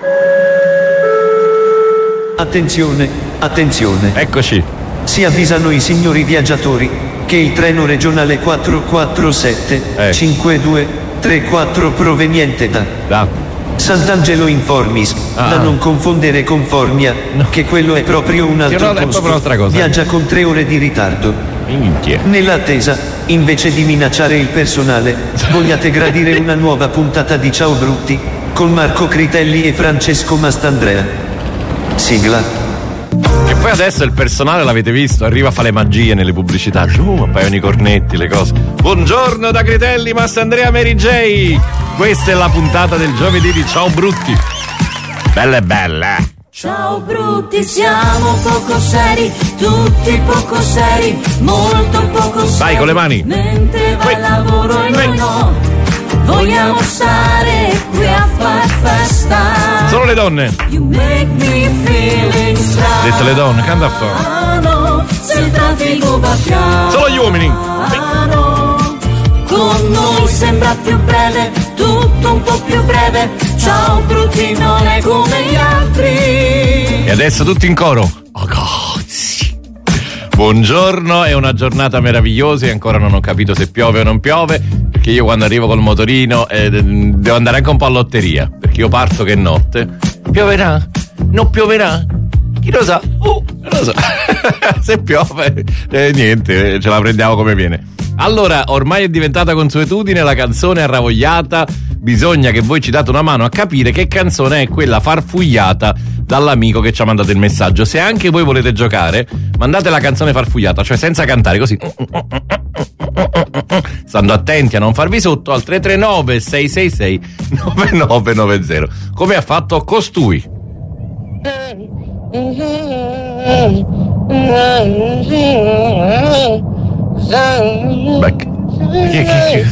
Attenzione, attenzione. Eccoci. Si avvisano i signori viaggiatori che il treno regionale 447 5234 proveniente da Sant'Angelo in Formis, da non confondere con Formia, che quello è proprio un altro posto, viaggia con 3 ore di ritardo. Nell'attesa, invece di minacciare il personale, vogliate gradire una nuova puntata di Ciao Brutti, con Marco Critelli e Francesco Mastandrea. Sigla. E poi adesso il personale, l'avete visto, arriva a fare le magie nelle pubblicità, appaiono i cornetti, le cose. Buongiorno da Critelli, Mastandrea, Mary J. Questa è la puntata del giovedì di Ciao Brutti. Bella e bella. Ciao Brutti, siamo poco seri, tutti poco seri, molto poco seri. Vai con le mani. Mentre va al lavoro e noi no, vogliamo stare qui a far festa. Solo le donne. You make me feeling strano. Detto le donne, canta a fare. Se il traffico va piano. Solo gli uomini. Con noi sembra più breve, tutto un po' più breve. Ciao Brutti, non è come gli altri. E adesso tutti in coro. Oh God, sì. Buongiorno, è una giornata meravigliosa e ancora non ho capito se piove o non piove, perché io quando arrivo col motorino devo andare anche un po' a lotteria, perché io parto che è notte. Pioverà? Non pioverà? Chi lo sa? Non lo so. Se piove, niente, ce la prendiamo come viene. Allora, ormai è diventata consuetudine la canzone arravogliata. Bisogna che voi ci date una mano a capire che canzone è quella farfugliata dall'amico che ci ha mandato il messaggio. Se anche voi volete giocare, mandate la canzone farfugliata, cioè senza cantare, così, stando attenti a non farvi sotto, al 339 666 9990, come ha fatto costui. Che?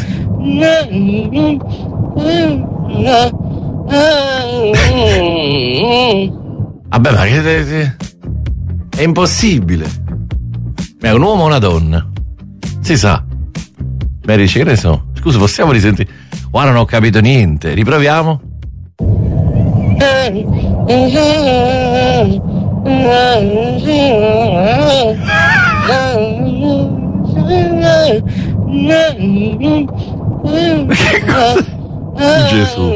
Vabbè, ma che è impossibile. Ma è un uomo o una donna? Si sa. Mary, che ne so? Scusa, possiamo risentire? Guarda, non ho capito niente. Riproviamo. Che cosa? Gesù.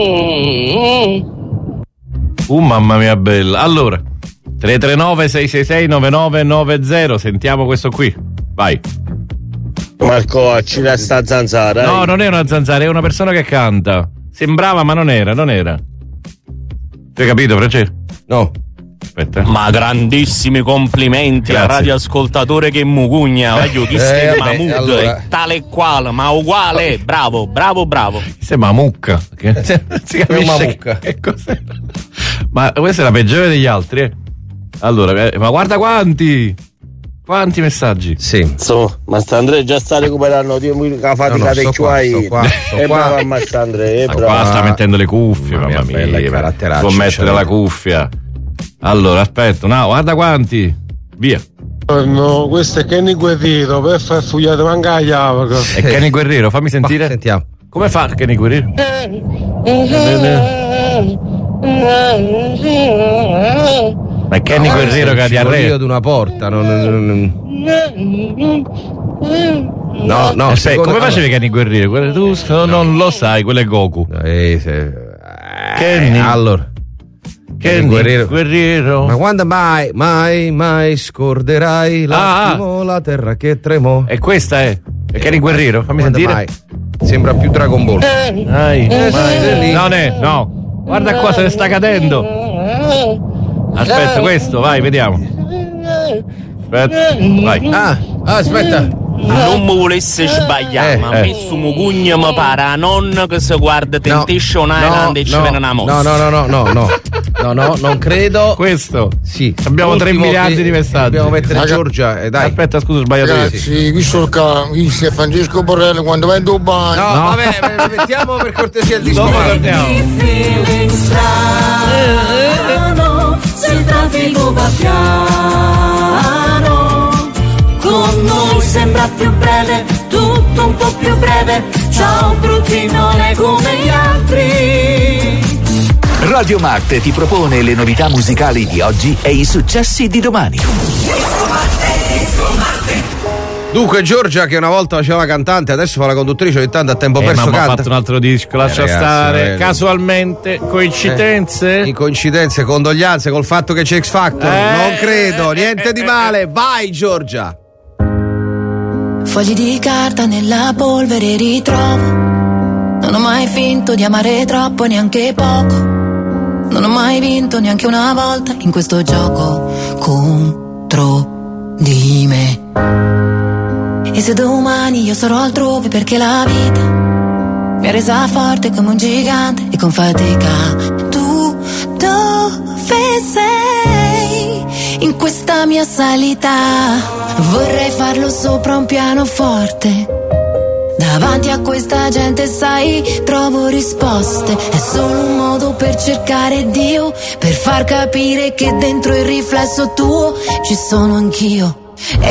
Mamma mia bella. Allora, 339 666 9990. Sentiamo questo qui. Vai. Marco, ci dà sta zanzara. No, non è una zanzara, è una persona che canta. Sembrava, ma non era. Tu hai capito, Francesco? No. Aspetta. Ma grandissimi complimenti. Grazie. Al radioascoltatore che mugugna. Voglio chi sei Mahmood, allora. è tale e quale, ma uguale. Bravo. Chi sei Mamucca? Che si capisce Mamucca. che cos'è? Ma questa è la peggiore degli altri, eh? Allora, ma guarda quanti messaggi. Sì. Insomma, Mastandrea già sta recuperando la fatica dei tuoi. E bravo Mastandrea, bravo. Qua sta mettendo le cuffie, mamma mia, bella, i caratteracci, può mettere la cuffia. Allora, aspetta, no, guarda quanti. Via. No, questo è Kenny Guerriero, per far fugliare manca la chiave. È Kenny Guerriero, fammi sentire. Sentiamo. Come fa Kenny Guerriero? Ma è Kenny Guerriero che ha diarrea. Io di una porta, no. Aspetta, come facevi Kenny Guerriero? Tu non lo sai, quello è Goku. Kenny. Allora. Kenny Guerriero. Ma quando mai scorderai l'attimo, la terra che tremò. E questa è Kenny Guerriero, fammi sentire. Mai. Sembra più Dragon Ball. No. Guarda qua, se ne sta cadendo. Aspetta, questo, vai, vediamo. Aspetta, vai. Aspetta. Non mi volesse sbagliare, ma a me su mugugna mi pare a nonna che si guarda Temptation Island e ci viene una mossa. No, non credo. Questo? Sì. Abbiamo 3 miliardi di messaggi. Dobbiamo mettere Giorgia, dai. Aspetta, scusa, ho sbagliato io. Ragazzi, visto che Francesco Borrello quando va in Dubai. No, vabbè, mettiamo per cortesia il disco. Dopo torniamo. Se il traffico va piano, con noi sembra più breve, tutto un po' più breve. Ciao Brutti, non è come gli altri. Radio Marte ti propone le novità musicali di oggi e i successi di domani. Dunque Giorgia, che una volta faceva la cantante, adesso fa la conduttrice, ogni tanto a tempo perso ma canta. ha fatto un altro disco, lascia ragazzi, stare. Coincidenze? Coincidenze, condoglianze col fatto che c'è X Factor. Non credo, niente di male. Vai Giorgia. Fogli di carta nella polvere ritrovo. Non ho mai finto di amare troppo, neanche poco. Non ho mai vinto neanche una volta in questo gioco contro di me. E se domani io sarò altrove perché la vita mi ha resa forte come un gigante e con fatica. Tu dove sei in questa mia salita? Vorrei farlo sopra un pianoforte. Davanti a questa gente, sai, trovo risposte. È solo un modo per cercare Dio, per far capire che dentro il riflesso tuo ci sono anch'io.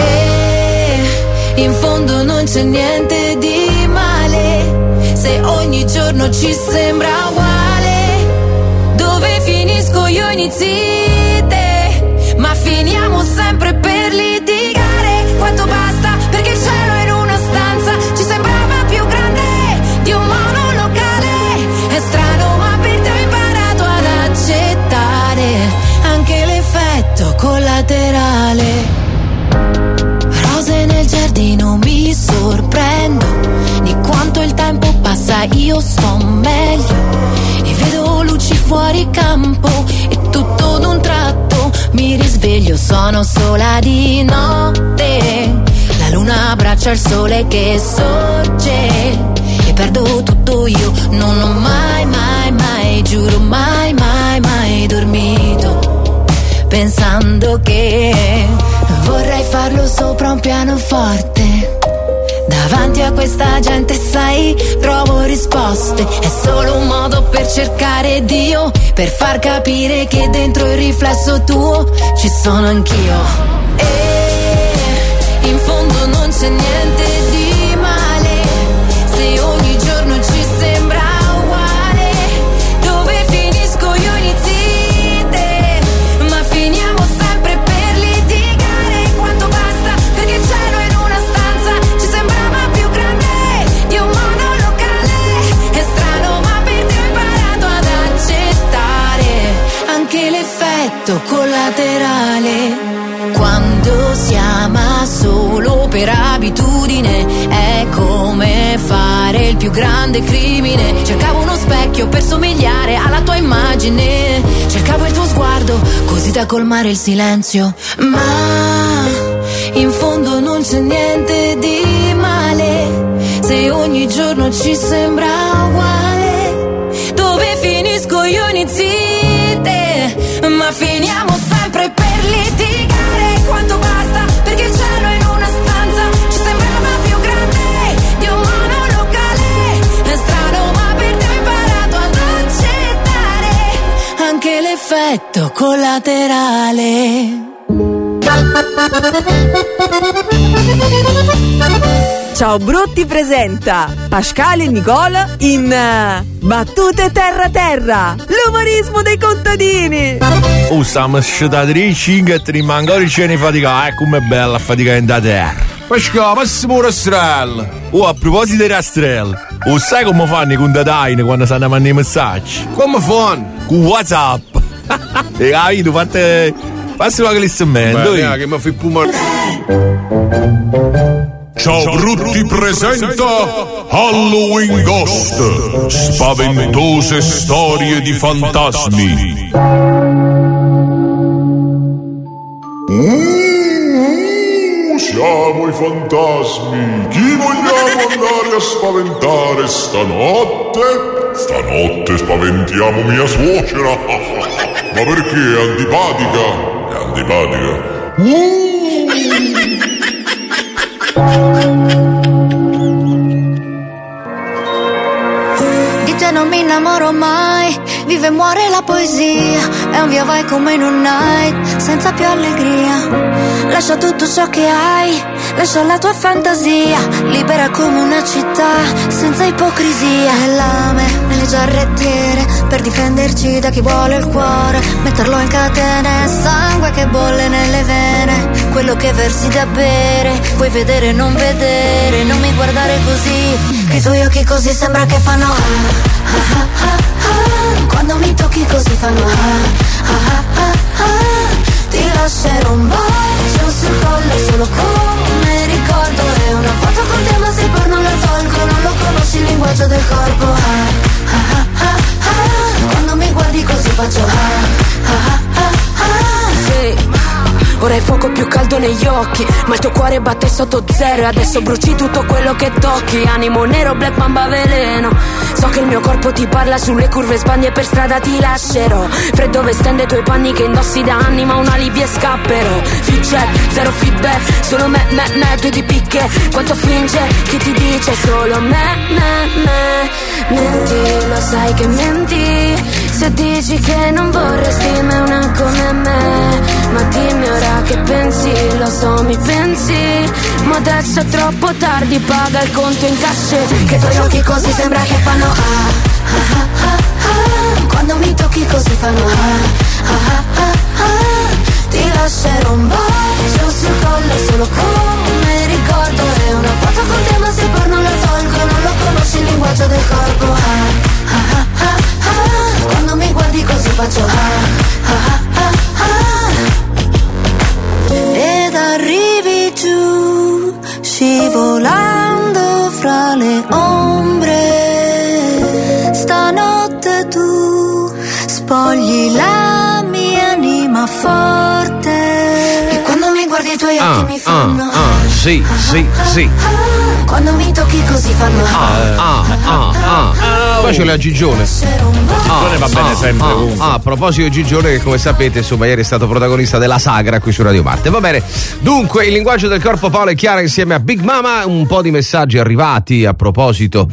E in fondo non c'è niente di male, se ogni giorno ci sembra uguale. Dove finisco io inizi te, ma finiamo sempre per litigare. Quanto basta perché il cielo in una stanza ci sembrava più grande di un monolocale. È strano ma per te ho imparato ad accettare anche l'effetto collaterale. Rose nel giardino, mi sorprendo di quanto il tempo passa, io sto meglio e vedo luci fuori campo e tutto d'un tratto mi risveglio, sono sola di notte. La luna abbraccia il sole che sorge e perdo tutto io. Non ho mai, mai, mai, giuro mai, mai, mai dormito pensando che vorrei farlo sopra un pianoforte. Davanti a questa gente, sai, trovo risposte. È solo un modo per cercare Dio, per far capire che dentro il riflesso tuo ci sono anch'io. E in fondo non c'è niente di male, se ogni giorno ci sembra uguale. Dove finisco io inizi te, ma finiamo sempre per litigare. Quanto basta perché il cielo in una stanza ci sembrava più grande di un monolocale. È strano ma per te ho imparato ad accettare anche l'effetto collaterale. Quando si ama solo per abitudine è come fare il più grande crimine. Cercavo uno specchio per somigliare alla tua immagine, cercavo il tuo sguardo così da colmare il silenzio. Ma in fondo non c'è niente di male, se ogni giorno ci sembra uguale. Dove finisco io inizi te, ma finiamo sempre per litigare. Quanto basta perché il cielo in una stanza ci sembrava più grande di un monolocale. È strano ma per te ho imparato ad accettare anche l'effetto collaterale. Ciao Brutti presenta Pasquale e Nicola in Battute Terra Terra, l'umorismo dei contadini. Stiamo sciutatrici 5 e ti rimane ancora cene faticare. Com'è bella fatica in da terra. Pasquale, massimo rastrello. A proposito di rastrello, sai come fanno i contadini quando stanno a mandare i messaggi? Come fanno? Con WhatsApp. E capito, passi qualche listamento. Che mi fai puma. Ciao Brutti presenta Halloween Ghost, spaventose storie di fantasmi. Siamo i fantasmi, chi vogliamo andare a spaventare stanotte? Stanotte spaventiamo mia suocera. Ma perché è antipatica? È antipatica. Di te non mi innamoro mai, vive e muore la poesia, è un via vai come in un night, senza più allegria. Lascia tutto ciò che hai, lascia la tua fantasia, libera come una città, senza ipocrisia. E lame nelle giarrettiere, per difenderci da chi vuole il cuore, metterlo in catene, sangue che bolle nelle vene, quello che versi da bere, puoi vedere non vedere, non mi guardare così, che i tuoi occhi così sembra che fanno quando mi tocchi così fanno ti lascerò un bacio sul collo solo come ricordo, è una foto con te ma se poi non la tolgo, non lo conosci il linguaggio del corpo quando mi guardi così faccio sì. Ora hai fuoco più caldo negli occhi, ma il tuo cuore batte sotto zero e adesso bruci tutto quello che tocchi. Animo nero, black mamba veleno. So che il mio corpo ti parla, sulle curve sbagli e per strada ti lascerò. Freddo vestendo i tuoi panni che indossi da anni, ma un alibi e scapperò. Fit check, zero feedback, solo me, due di picche. Quanto finge, chi ti dice solo me. Menti, lo sai che menti, se dici che non vorresti mai una come me. Ma dimmi ora che pensi, lo so mi pensi, ma adesso è troppo tardi, paga il conto in cash. Che i tuoi occhi così sembra che fanno quando mi tocchi così fanno ti lascerò un bacio sul collo solo come ricordo, è una foto con te ma se poi non la tolgo, non lo conosci il linguaggio del corpo quando mi guardi così faccio ed arrivi giù scivolando fra le ombre, stanotte tu spogli la mia anima forte e quando mi guardi i tuoi occhi mi fanno sì. quando mi tocchi così fanno Poi c'è la Gigione. Gigione va bene sempre ovunque. A proposito di Gigione, che come sapete insomma ieri è stato protagonista della sagra qui su Radio Marte. Va bene, dunque il linguaggio del corpo, Paola e Chiara insieme a Big Mama. Un po' di messaggi arrivati a proposito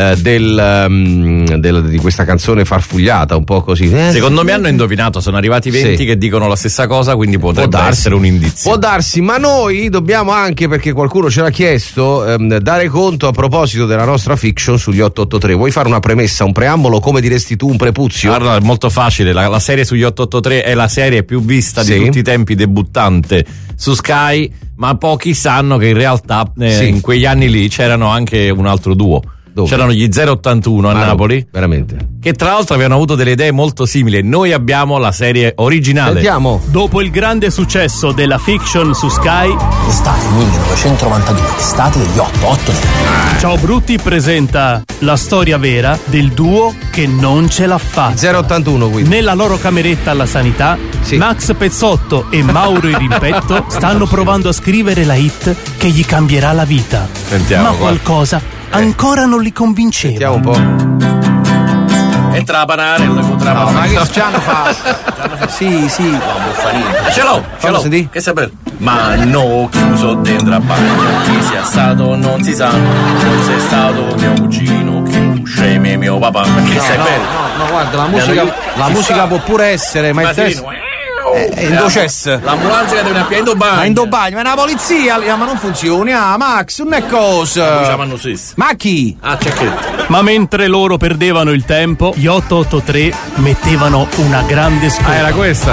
di questa canzone farfugliata, un po' così. Secondo me hanno indovinato, sono arrivati 20 che dicono la stessa cosa, quindi potrebbe essere un indizio. Può darsi, ma noi dobbiamo anche, perché qualcuno ce l'ha chiesto, dare conto a proposito della nostra fiction sugli 883. Vuoi fare una premessa, un preambolo, come diresti tu, un prepuzio? Guarda, è molto facile, la serie sugli 883 è la serie più vista di tutti i tempi, debuttante su Sky, ma pochi sanno che in realtà in quegli anni lì c'erano anche un altro duo. Dove? C'erano gli 081 a Napoli, veramente, che tra l'altro avevano avuto delle idee molto simili. Noi abbiamo la serie originale. Sentiamo. Dopo il grande successo della fiction su Sky, estate 1992, estate degli 883. Ciao Brutti presenta la storia vera del duo che non ce l'ha fatta. 081 quindi. Nella loro cameretta alla sanità, Max Pezzotto e Mauro Irimpetto stanno provando a scrivere la hit che gli cambierà la vita. Sentiamo, ma qualcosa ancora non li convinceva. Sentiamo un po'. Entra a panare, non le potrà ma che Gianno fa? Sì. Ce l'ho. Che sapere? Ma no, chiuso dentro a bagno. Chi sia stato non si sa. Forse è stato mio cugino, che scemi mio papà. Che sai bene? No, guarda, la musica può pure essere, ma il testo in docesse. L'ambulanza che deve a piedi in bagno. Ma in bagno, ma è una polizia, ma non funziona. Max, non è cosa. Ma chi? C'è che. Ma mentre loro perdevano il tempo, gli 883 mettevano una grande scopa. Era questa.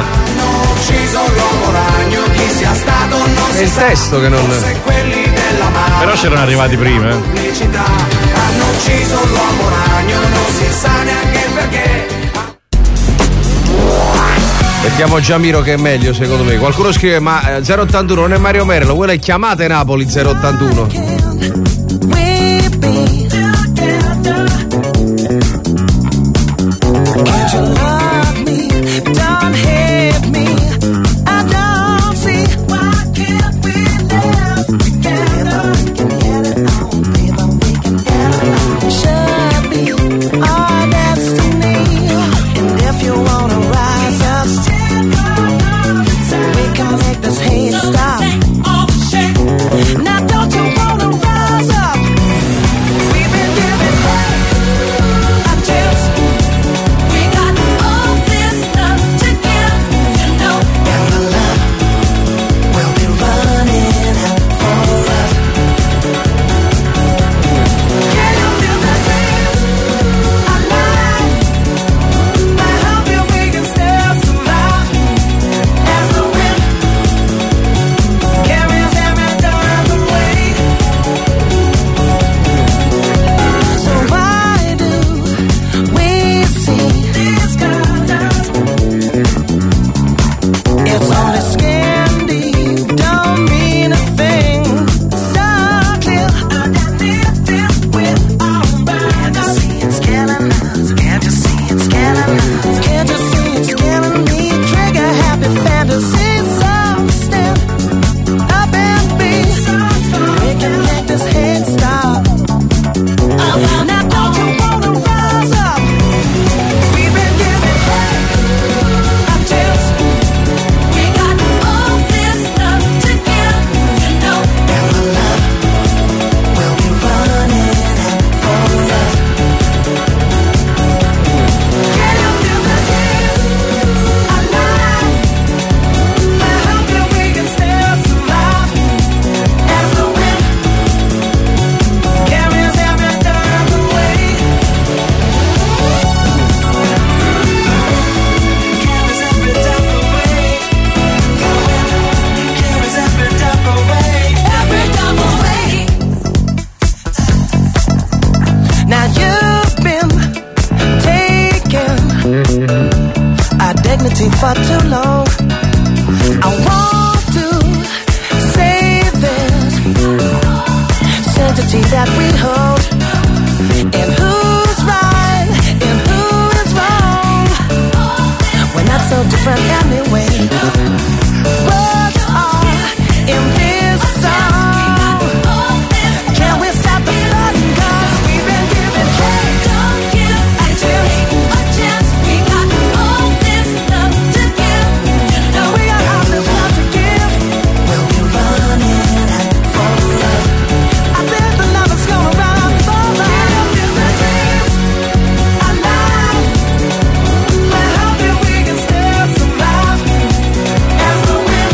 È il testo che non. Però c'erano arrivati prima. Hanno ucciso l'uomo ragno, non si sa neanche perché. Mettiamo Giamiro che è meglio secondo me. Qualcuno scrive ma 081 non è Mario Merlo, voi le chiamate Napoli 081. Now don't you wanna our dignity for too long. I want to save this sanctity that we hold. And who's right and who is wrong? We're not so different anyway. Words are in this song. Can we stop the flooding? 'Cause we've been giving hate. Don't give a chance. We got all this love to give. We got all this love to give. We'll be running out for love. I bet the love is gonna run out for love. Give the dream alive. But how can we can still survive as the wind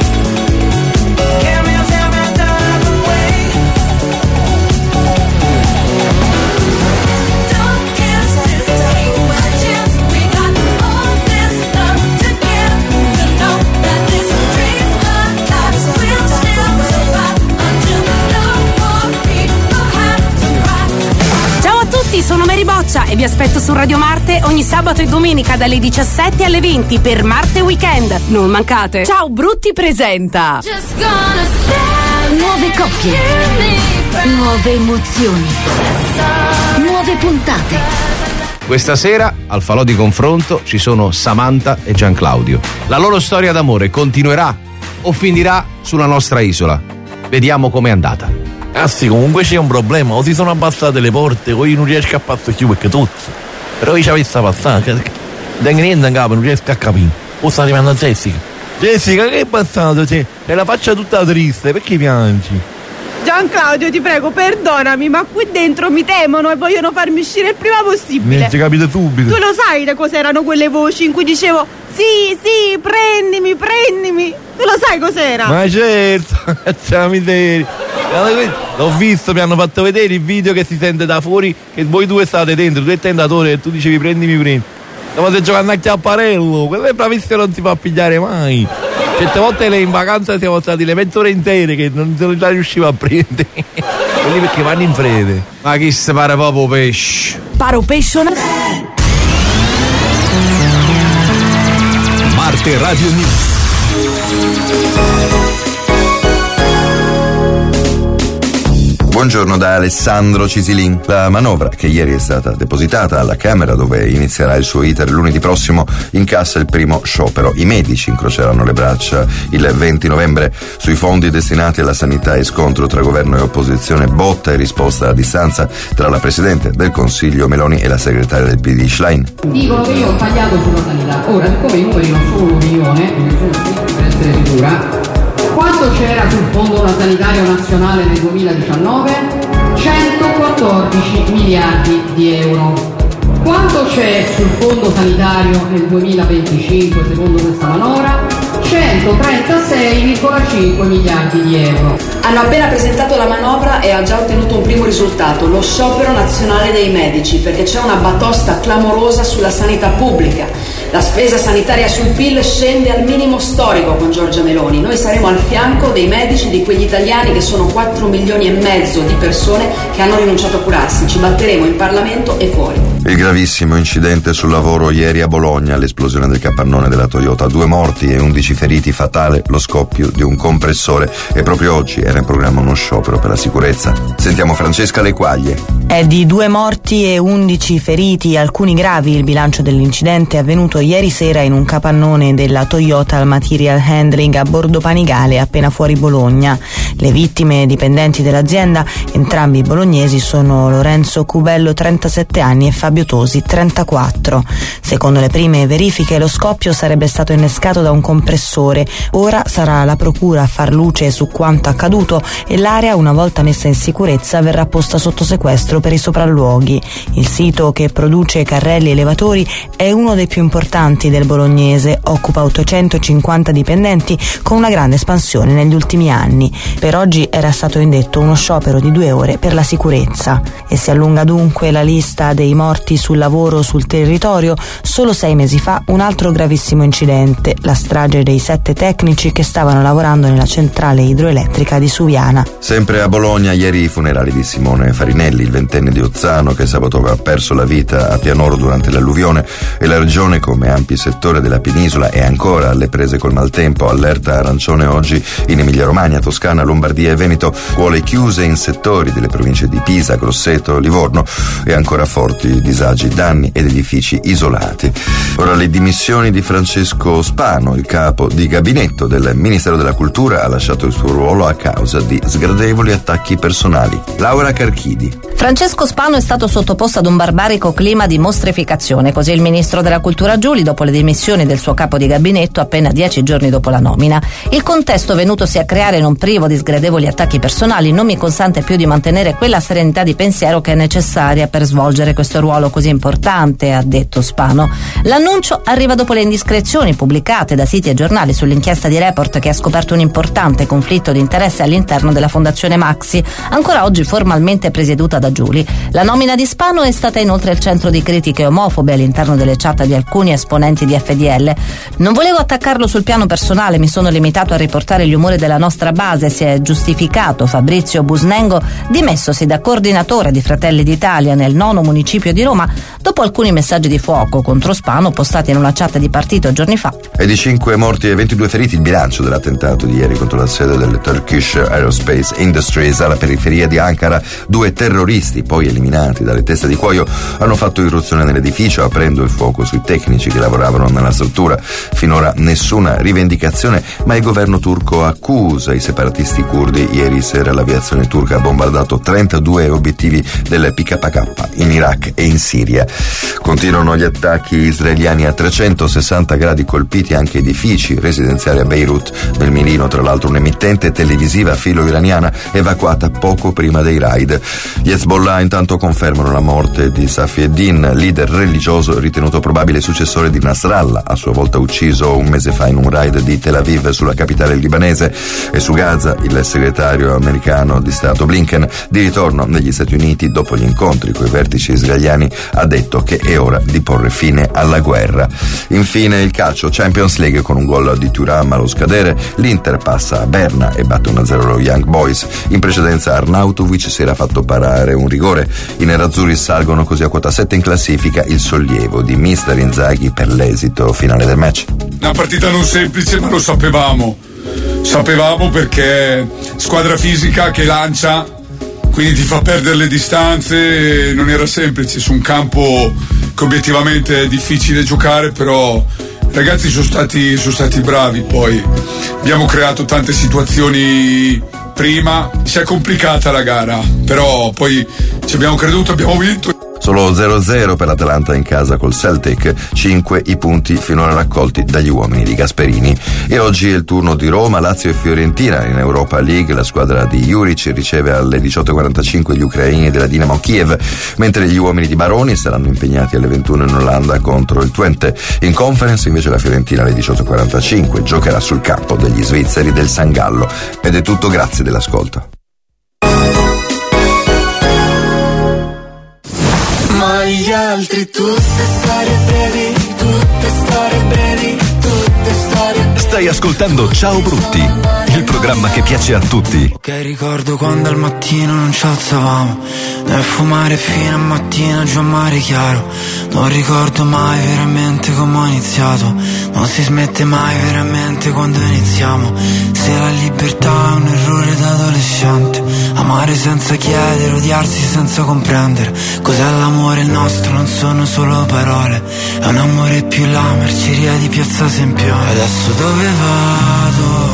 carries every dime away? Don't give a chance. We got all this love to give. To know that this dream's alive. We'll still survive until no more people have to cry. Ciao a tutti, sono Mary Boccia e vi aspetto su Radio Marte ogni sabato e domenica dalle 17 alle 20 per Marte Weekend. Non mancate. Ciao Brutti presenta Nuove coppie, nuove emozioni, nuove puntate. Questa sera al falò di confronto ci sono Samantha e Gianclaudio. La loro storia d'amore continuerà o finirà sulla nostra isola? Vediamo com'è andata. Ah sì, comunque c'è un problema, o si sono abbassate le porte, o io non riesco a passare più perché tutto. Però io ci avessi passato, non tengo niente in capo, non riesco a capire. O sta arrivando Jessica. Jessica, che è passato? Cioè, è la faccia tutta triste, perché piangi? Gianclaudio, ti prego, perdonami, ma qui dentro mi temono e vogliono farmi uscire il prima possibile. Niente, capite subito. Tu lo sai da cos'erano quelle voci in cui dicevo sì, prendimi. Tu lo sai cos'era? Ma certo, c'è la miseria. L'ho visto, mi hanno fatto vedere il video che si sente da fuori, che voi due state dentro, tu e il tentatore, e tu dicevi prendimi. Stiamo giocando a chiapparello, quello è bravissimo, non si fa pigliare mai. Certe volte lei in vacanza siamo stati le mezz'ore intere che non la riuscivo a prendere. Quelli perché vanno in frede. Ma chi se pare proprio pesce? Paro pesce. Marte Radio News. Buongiorno da Alessandro Cisilin. La manovra, che ieri è stata depositata alla Camera, dove inizierà il suo iter lunedì prossimo, incassa il primo sciopero. I medici incroceranno le braccia il 20 novembre. Sui fondi destinati alla sanità e scontro tra governo e opposizione, botta e risposta a distanza tra la Presidente del Consiglio Meloni e la segretaria del PD Schlein. Dicono che io ho tagliato sulla sanità. Ora, siccome i numeri non sono un'opinione, non sono scritti per essere sicura, quanto c'era sul Fondo Sanitario Nazionale nel 2019? 114 miliardi di euro. Quanto c'è sul Fondo Sanitario nel 2025 secondo questa manovra? 136,5 miliardi di euro. Hanno appena presentato la manovra e ha già ottenuto un primo risultato, lo sciopero nazionale dei medici, perché c'è una batosta clamorosa sulla sanità pubblica. La spesa sanitaria sul PIL scende al minimo storico con Giorgia Meloni. Noi saremo al fianco dei medici, di quegli italiani che sono 4 milioni e mezzo di persone che hanno rinunciato a curarsi. Ci batteremo in Parlamento e fuori. Il gravissimo incidente sul lavoro ieri a Bologna, l'esplosione del capannone della Toyota, 2 morti e 11 feriti, fatale lo scoppio di un compressore, e proprio oggi era in programma uno sciopero per la sicurezza. Sentiamo Francesca Lequaglie. È di 2 morti e 11 feriti, alcuni gravi, il bilancio dell'incidente avvenuto ieri sera in un capannone della Toyota al Material Handling a Bordo Panigale, appena fuori Bologna. Le vittime dipendenti dell'azienda, entrambi bolognesi, sono Lorenzo Cubello 37 anni e Fabio Tosi 34. Secondo le prime verifiche lo scoppio sarebbe stato innescato da un compressore. Ora sarà la procura a far luce su quanto accaduto e l'area, una volta messa in sicurezza, verrà posta sotto sequestro per i sopralluoghi. Il sito, che produce carrelli elevatori, è uno dei più importanti del bolognese, occupa 850 dipendenti con una grande espansione negli ultimi anni. Per oggi era stato indetto uno sciopero di 2 ore per la sicurezza e si allunga dunque la lista dei morti morti sul lavoro sul territorio. Solo 6 mesi fa un altro gravissimo incidente, la strage dei 7 tecnici che stavano lavorando nella centrale idroelettrica di Suviana. Sempre a Bologna ieri i funerali di Simone Farinelli, il 20enne di Ozzano che sabato aveva perso la vita a Pianoro durante l'alluvione, e la regione, come ampi settori della penisola, è ancora alle prese col maltempo. Allerta arancione oggi in Emilia-Romagna, Toscana, Lombardia e Veneto, scuole chiuse in settori delle province di Pisa, Grosseto, Livorno, e ancora forti disagi, danni ed edifici isolati. Ora le dimissioni di Francesco Spano, il capo di gabinetto del Ministero della Cultura, ha lasciato il suo ruolo a causa di sgradevoli attacchi personali. Laura Carchidi. Francesco Spano è stato sottoposto ad un barbarico clima di mostrificazione, così il ministro della Cultura Giuli, dopo le dimissioni del suo capo di gabinetto appena 10 giorni dopo la nomina. Il contesto venutosi a creare, non privo di sgradevoli attacchi personali, non mi consente più di mantenere quella serenità di pensiero che è necessaria per svolgere questo ruolo così importante, ha detto Spano. L'annuncio arriva dopo le indiscrezioni pubblicate da siti e giornali sull'inchiesta di Report che ha scoperto un importante conflitto di interesse all'interno della Fondazione Maxi, ancora oggi formalmente presieduta da Giuli. La nomina di Spano è stata inoltre il centro di critiche omofobe all'interno delle chat di alcuni esponenti di FDL. Non volevo attaccarlo sul piano personale, mi sono limitato a riportare gli umori della nostra base, si è giustificato Fabrizio Busnengo, dimessosi da coordinatore di Fratelli d'Italia nel 9° municipio di Roma, dopo alcuni messaggi di fuoco contro Spano postati in una chat di partito giorni fa. E di 5 morti e 22 feriti il bilancio dell'attentato di ieri contro la sede del Turkish Aerospace Industries alla periferia di Ankara. 2 terroristi, poi eliminati dalle teste di cuoio, hanno fatto irruzione nell'edificio aprendo il fuoco sui tecnici che lavoravano nella struttura. Finora nessuna rivendicazione, ma il governo turco accusa i separatisti curdi. Ieri sera l'aviazione turca ha bombardato 32 obiettivi del PKK in Iraq e in Siria. Continuano gli attacchi israeliani a 360 gradi, colpiti anche edifici residenziali a Beirut. Nel mirino, tra l'altro, un'emittente televisiva filo-iraniana evacuata poco prima dei raid. Gli Hezbollah intanto confermano la morte di Safi Eddin, leader religioso ritenuto probabile successore di Nasrallah, a sua volta ucciso un mese fa in un raid di Tel Aviv sulla capitale libanese. E su Gaza il segretario americano di Stato Blinken, di ritorno negli Stati Uniti dopo gli incontri con i vertici israeliani, ha detto che è ora di porre fine alla guerra. Infine il calcio, Champions League, con un gol di Thuram allo scadere l'Inter passa a Berna e batte 1-0 lo Young Boys. In precedenza Arnautovic si era fatto parare un rigore. I nerazzurri salgono così a quota 7 in classifica, il sollievo di mister Inzaghi per l'esito finale del match. Una partita non semplice, ma lo sapevamo perché squadra fisica che lancia, quindi ti fa perdere le distanze. Non era semplice su un campo che obiettivamente è difficile giocare, però ragazzi sono stati bravi. Poi abbiamo creato tante situazioni prima, si è complicata la gara, però poi ci abbiamo creduto, abbiamo vinto. Solo 0-0 per l'Atalanta in casa col Celtic, 5 i punti finora raccolti dagli uomini di Gasperini. E oggi è il turno di Roma, Lazio e Fiorentina. In Europa League la squadra di Juric riceve alle 18:45 gli ucraini della Dinamo Kiev, mentre gli uomini di Baroni saranno impegnati alle 21 in Olanda contro il Twente. In Conference invece la Fiorentina alle 18:45 giocherà sul campo degli svizzeri del San Gallo. Ed è tutto, grazie dell'ascolto. Ma gli altri tutte storie brevi, tutte storie brevi, tutte storie brevi. Stai ascoltando Ciao Brutti, il programma che piace a tutti. Che ricordo quando al mattino non ci alzavamo, nel fumare fino a mattina giù a mare chiaro. Non ricordo mai veramente come ho iniziato, non si smette mai veramente quando iniziamo. Se la libertà è un errore da adolescente, amare senza chiedere, odiarsi senza comprendere. Cos'è l'amore il nostro? Non sono solo parole, è un amore più la merceria di Piazza Sempione. Adesso dove vado?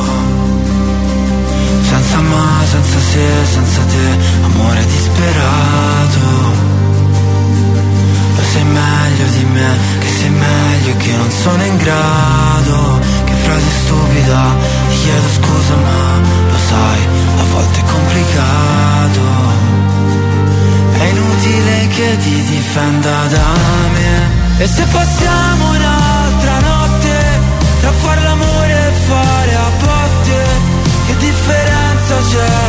Senza ma, senza se, senza te, amore disperato. Lo sai meglio di me, che sei meglio e che non sono in grado. Che frase stupida, ti chiedo scusa ma lo sai, a volte è complicato. È inutile che ti difenda da me. E se passiamo un'altra notte tra far l'amore e fare a botte, che differenza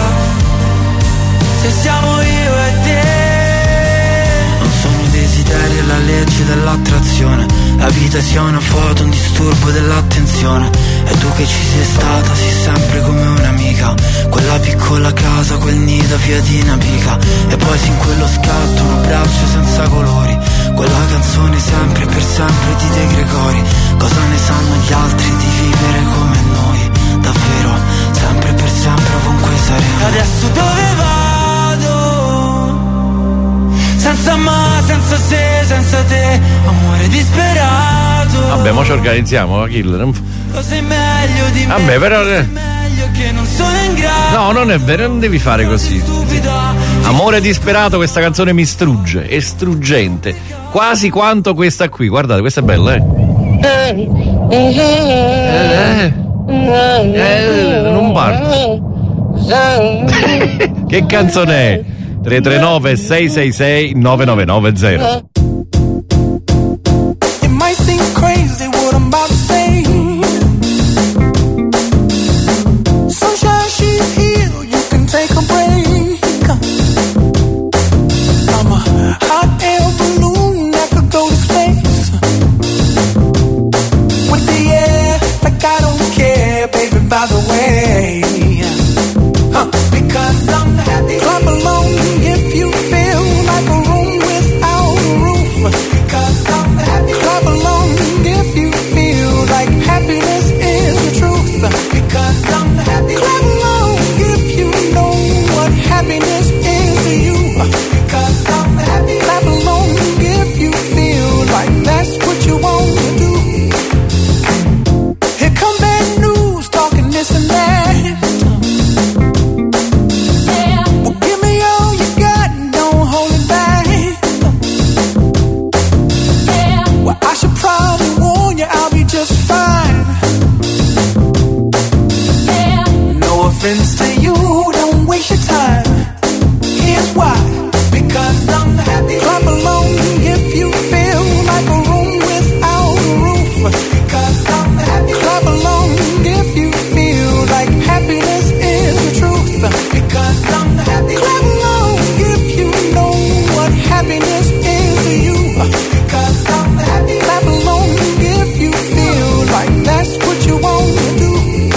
c'è se siamo io e te? Non sono desideri la vita sia una foto, un disturbo dell'attenzione. E tu che ci sei stata, sei sempre come un'amica. Quella piccola casa, quel nido via di Napica. E poi sin quello scatto, un abbraccio senza colori. Quella canzone sempre e per sempre di De Gregori. Cosa ne sanno gli altri di vivere come noi? Davvero, sempre e per sempre ovunque saremo. Adesso dove vado? Senza ma, senza se, senza te. Amore disperato. Vabbè, mo ci organizziamo, Killer. Lo sai meglio di me. Vabbè, però che non sono in grado. no, non è vero, non devi fare così. Amore disperato, questa canzone mi strugge, è struggente, quasi quanto questa qui. Guardate, questa è bella, non parte. Che canzone è? 339 666 9990. It might seem crazy what I'm about to say. Sunshine, she's here, you can take a break. I'm a hot air balloon that could go to space. With the air, like I don't care, baby, by the way. Because I'm happy. Clap along if you feel like a room without a roof. Because I'm happy. Clap along if you feel like happiness is the truth. Because I'm happy. Clap along if you know what happiness is to you. Because I'm happy. Clap along if you feel like that's what you want to do. Here come bad news, talking this and that. Friends to you, don't waste your time. Here's why. Because I'm happy. Clap along if you feel like a room without a roof. Because I'm happy. Clap along if you feel like happiness is the truth. Because I'm happy. Clap along if you know what happiness is to you. Because I'm happy. Clap along if you feel like that's what you want to do.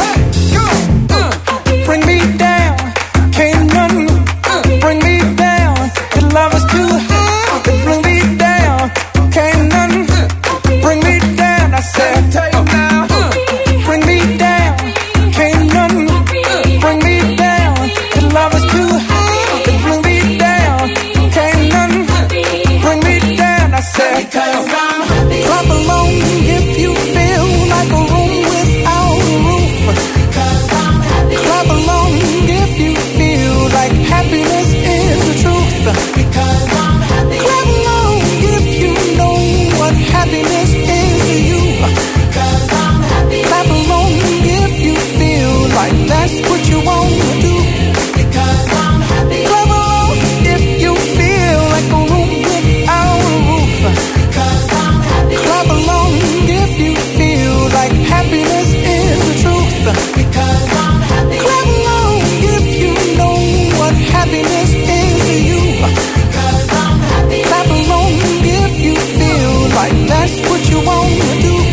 Bring me down, can't none bring me down. The love is too high to bring me down. Can't none bring me down. I said, bring me down, can't none bring me down. The love is too high to bring me down. Can't none bring me down. I said, clap along if you feel like a room without a roof. Clap along if you feel like happiness is the truth. Because I'm happy. Clap along if you know what happiness is to you. Because I'm happy. Clap along if you feel like that's what you want to do. Because I'm happy. Clap along if you feel like a room without a roof. Because I'm happy. Clap along if you feel like happiness is the truth. Because I'm happy. Clap along if you know what happiness is to you. Because I'm happy. Clap along if you feel like that's what you want to do.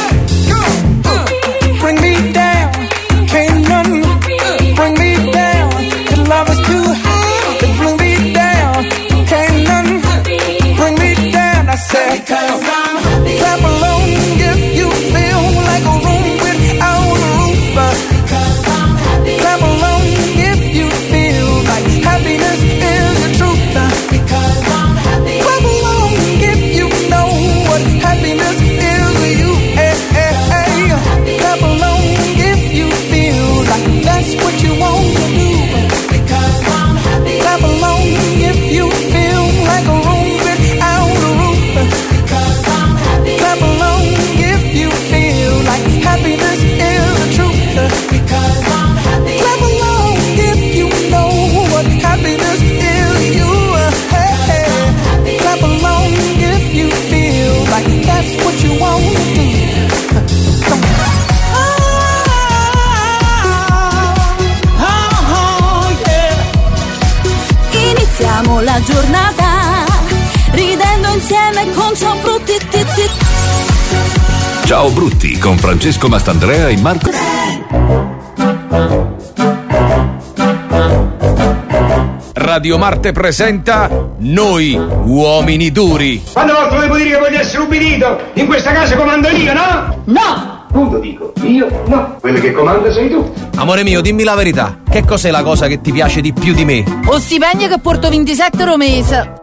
Bring me down, can't none bring me down. The love is too high to bring me down. Can't none bring me down. I said, because I'm happy. Clap along if you feel like a room without a roof. Because I'm happy. Clap along if you feel like happiness is the truth. Because I'm happy. Clap along if you know what happiness is to you. Hey, hey, hey. Clap along if you feel like that's what you want to do. Because I'm happy. Clap along if you feel like a room without a roof. Because I'm happy. Clap along if you feel like happiness is the truth. Because I'm happy. Clap along if you know what happiness is to you. Hey, hey. Clap along if you feel like that's what you want to do. Come on. Iniziamo la giornata ridendo insieme con ciò brutti. Ciao Brutti con Francesco Mastandrea e Marco. Radio Marte presenta Noi Uomini Duri. Quante volte volevo dire che voglio essere ubbidito? In questa casa comando io, no? No! Punto dico, io no. Quello che comanda sei tu. Amore mio, dimmi la verità. Che cos'è la cosa che ti piace di più di me? O stipendio che porto 27 euro mese.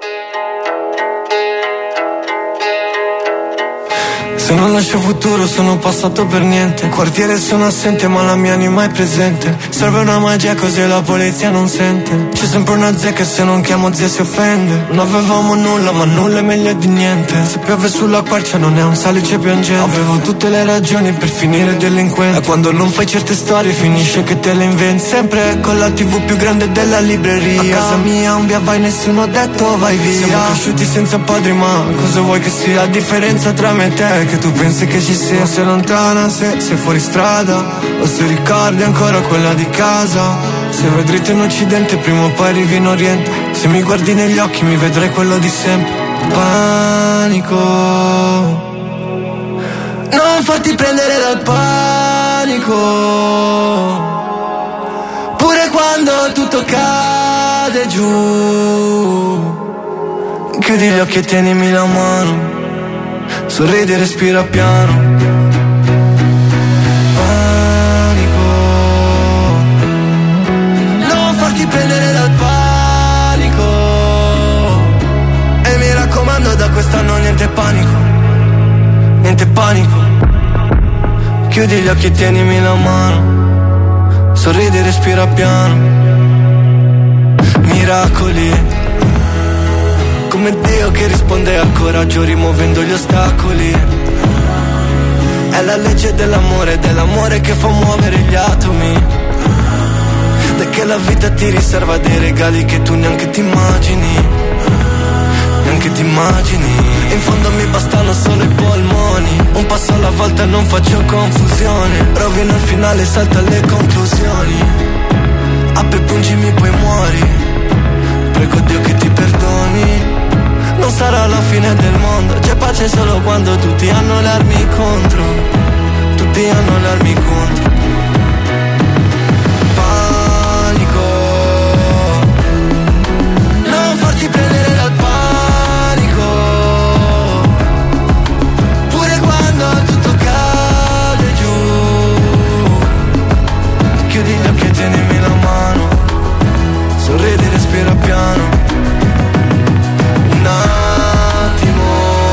Se non lascio futuro sono passato per niente. Quartiere sono assente ma la mia anima è presente. Serve una magia così la polizia non sente. C'è sempre una zia che se non chiamo zia si offende. Non avevamo nulla ma nulla è meglio di niente. Se piove sulla quercia non è un salice piangente. Avevo tutte le ragioni per finire delinquente. E quando non fai certe storie finisce che te le inventi. Sempre con la TV più grande della libreria. A casa mia un via vai nessuno ha detto vai via. Siamo cresciuti senza padri ma cosa vuoi che sia? La differenza tra me e te che tu pensi che ci sia. Se lontana, se sei fuori strada, o se ricordi ancora quella di casa. Se vai dritto in occidente prima o poi arrivi in oriente. Se mi guardi negli occhi mi vedrai quello di sempre. Panico, non farti prendere dal panico. Pure quando tutto cade giù, chiudi gli occhi e tienimi la mano. Sorridi e respira piano. Panico, non farti prendere dal panico. E mi raccomando da quest'anno niente panico. Niente panico. Chiudi gli occhi e tienimi la mano. Sorridi e respira piano. Miracoli, come Dio che risponde al coraggio rimuovendo gli ostacoli. È la legge dell'amore che fa muovere gli atomi. Da che la vita ti riserva dei regali che tu neanche ti immagini. Neanche ti immagini. In fondo mi bastano solo i polmoni. Un passo alla volta non faccio confusione. Rovino il finale, salta le conclusioni. Apri e pungimi poi muori. Prego Dio che ti perdoni. Non sarà la fine del mondo, c'è pace solo quando tutti hanno le armi contro. Tutti hanno le armi contro. Panico, non farti prendere dal panico. Pure quando tutto cade giù, chiudi gli occhi e tienimi la mano. Sorridi e respira piano. Un attimo,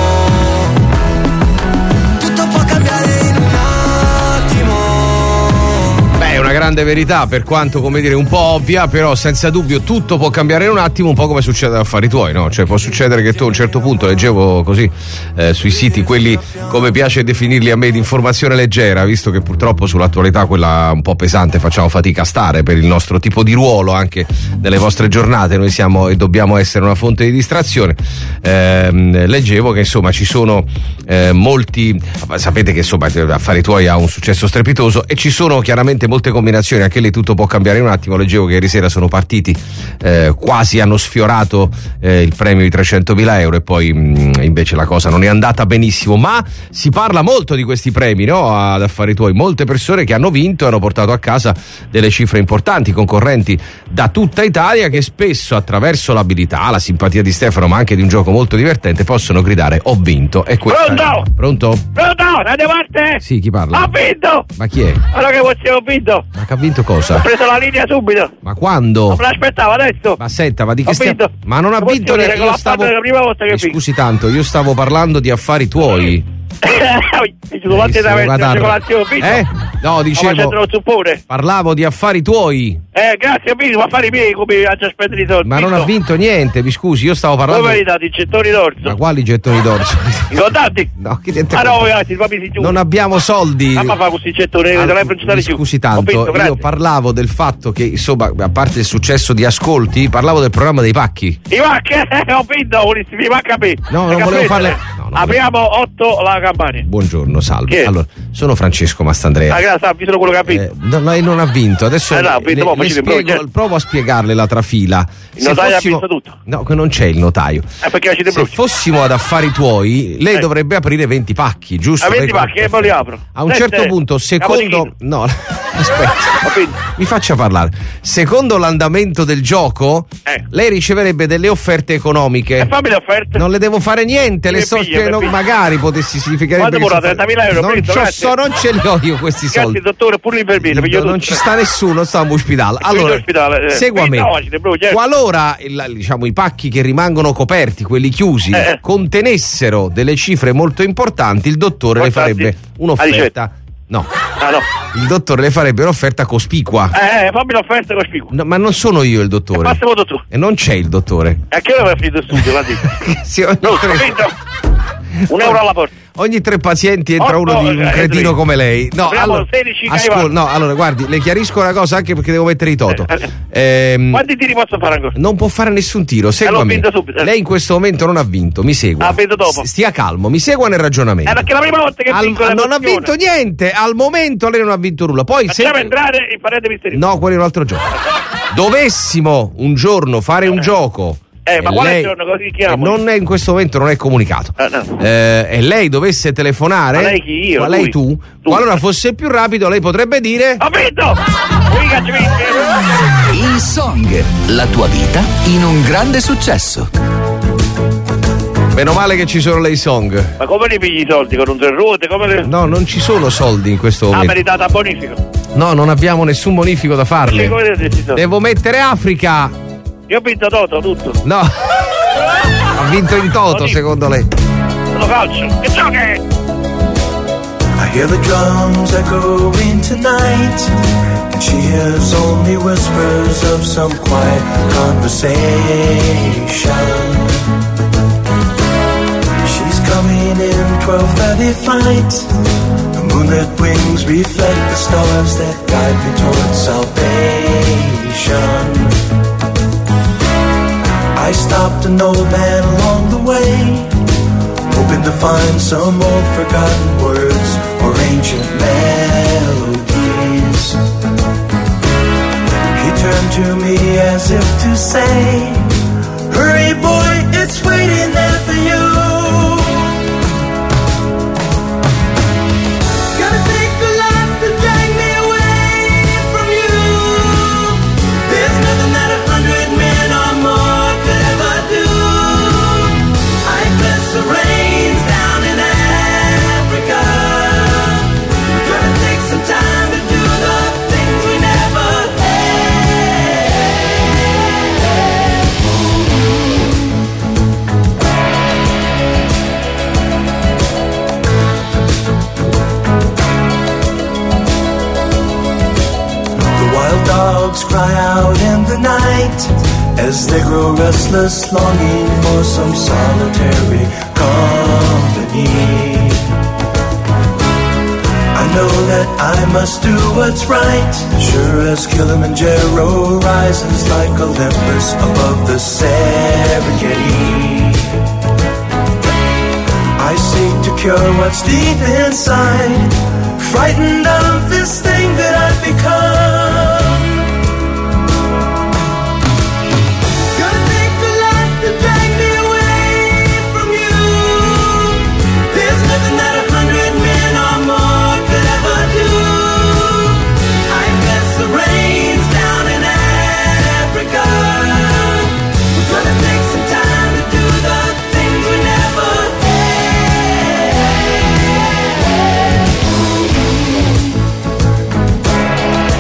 tutto può cambiare in un attimo. Beh, è una grande verità, per quanto, come dire, un po' ovvia, però senza dubbio tutto può cambiare in un attimo, un po' come succede ad affari tuoi, no? Cioè può succedere che tu a un certo punto, leggevo così sui siti, quelli come piace definirli a me di informazione leggera, visto che purtroppo sull'attualità quella un po' pesante facciamo fatica a stare per il nostro tipo di ruolo anche nelle vostre giornate, noi siamo e dobbiamo essere una fonte di distrazione. Leggevo che insomma ci sono molti, sapete che insomma Affari Tuoi ha un successo strepitoso e ci sono chiaramente molte combinazioni, anche lì tutto può cambiare in un attimo. Leggevo che ieri sera sono partiti, quasi hanno sfiorato il premio di 300.000 euro e poi invece la cosa non è andata benissimo, ma si parla molto di questi premi, no? Ad Affari Tuoi, molte persone che hanno vinto e hanno portato a casa delle cifre importanti, concorrenti da tutta Italia che spesso attraverso l'abilità, la simpatia di Stefano, ma anche di un gioco molto divertente, possono gridare ho vinto. E Pronto? Pronto? Pronto? Radio Marte? Sì, chi parla? Ho vinto! Ma chi è? Allora che ho vinto? Ma che ha vinto cosa? Ho preso la linea subito. Ma quando? Non me l'aspettavo adesso. Ma senta, ma di che stiamo? Ma non ha vinto neanche io stavo. La prima volta che scusi tanto, io stavo parlando di Affari Tuoi. No, dicevo, parlavo di Affari Tuoi. Grazie amico, affari miei come ha già speso i soldi. Ma non ha vinto niente, mi scusi, io stavo parlando. Come hai dato i gettoni d'orso? Ma quali gettoni d'orso? I contanti? No, che no, ragazzi, non abbiamo soldi. Ma fa questi gettoni, mi scusi tanto, vinto, io parlavo del fatto che, insomma, a parte il successo di ascolti, parlavo del programma dei pacchi. I pacchi? Ho vinto, volissimi pacchi a me. No, non volevo farle. Apriamo 8 la della Campania. Buongiorno, salve. Chi è? Allora, sono Francesco Mastandrea. Ah, grazie, ha visto quello che ha vinto. No, lei non ha vinto. Adesso provo a spiegarle la trafila. Il notaio ha visto tutto. No, che non c'è il notaio. Perché Se fossimo ad affari tuoi, lei dovrebbe aprire 20 pacchi, giusto? 20 pacchi, e poi li apro. A un certo punto, secondo... No, aspetta, mi faccia parlare. Secondo l'andamento del gioco, lei riceverebbe delle offerte economiche. Fammi le offerte. Non le devo fare niente, le sto spiegando. Magari potessi significare. Quanto vorrà? 30.000 euro? Non ce li ho io questi soldi. Grazie, dottore, pure l'infermiere. Non ci sta nessuno, stiamo in ospedale. Allora, segua me. Qualora i pacchi che rimangono coperti, quelli chiusi, contenessero delle cifre molto importanti, il dottore le farebbe un'offerta. No. Il dottore le farebbe un'offerta cospicua. Fammi l'offerta cospicua. No, ma non sono io il dottore. Passiamo tu. E non c'è il dottore. A che ora è finito il studio? La dico. Sì, €1 alla porta. Ogni 3 pazienti entra uno di un cretino come lei. No, allora, 16 no, allora guardi, le chiarisco una cosa anche perché devo mettere i toto. Quanti tiri posso fare ancora? Non può fare nessun tiro, seguami. Lei in questo momento non ha vinto, mi segua. Ha vinto dopo. Stia calmo, mi segua nel ragionamento. Perché la prima volta che vinco non ha vinto niente, al momento lei non ha vinto nulla. Poi facciamo entrare in parete misteriosa. No, quello è un altro gioco. Dovessimo un giorno fare un gioco. Ma quale giorno così chiamo? Non è in questo momento, non è comunicato. E lei dovesse telefonare. Ma lei chi? Io? Ma lei tu? Qualora fosse più rapido, lei potrebbe dire: ho vinto! Il Song, la tua vita in un grande successo. Meno male che ci sono le song. Ma come li pigli i soldi? Con un tre ruote? No, non ci sono soldi in questo momento. Meritata a bonifico? No, non abbiamo nessun bonifico da farle. Devo mettere Africa. Io ho vinto Toto, tutto. No. Ha vinto in toto, secondo lei. Lo calcio. Che giochi? I hear the drums echoing tonight, and she hears only whispers of some quiet conversation. She's coming in 12:30 flight. The moonlit wings reflect the stars that guide me towards salvation. I stopped an old man along the way, hoping to find some old forgotten words or ancient melodies. He turned to me as if to say, hurry boy, it's waiting there for you. Gotta take a lot to drag me away from you. There's nothing that 100 men or more could ever do. I bless the rains down in Africa. We're gonna take some time to do the things we never The wild dogs cry out in the night as they grow restless, longing for some solitary company. I know that I must do what's right, sure as Kilimanjaro rises like Olympus above the Serengeti. I seek to cure what's deep inside, frightened of this thing that I've become. Gonna take a lot to drag me away from you. There's nothing that 100 men or more could ever do. I bless the rains down in Africa. We're gonna take some time to do the things we never had.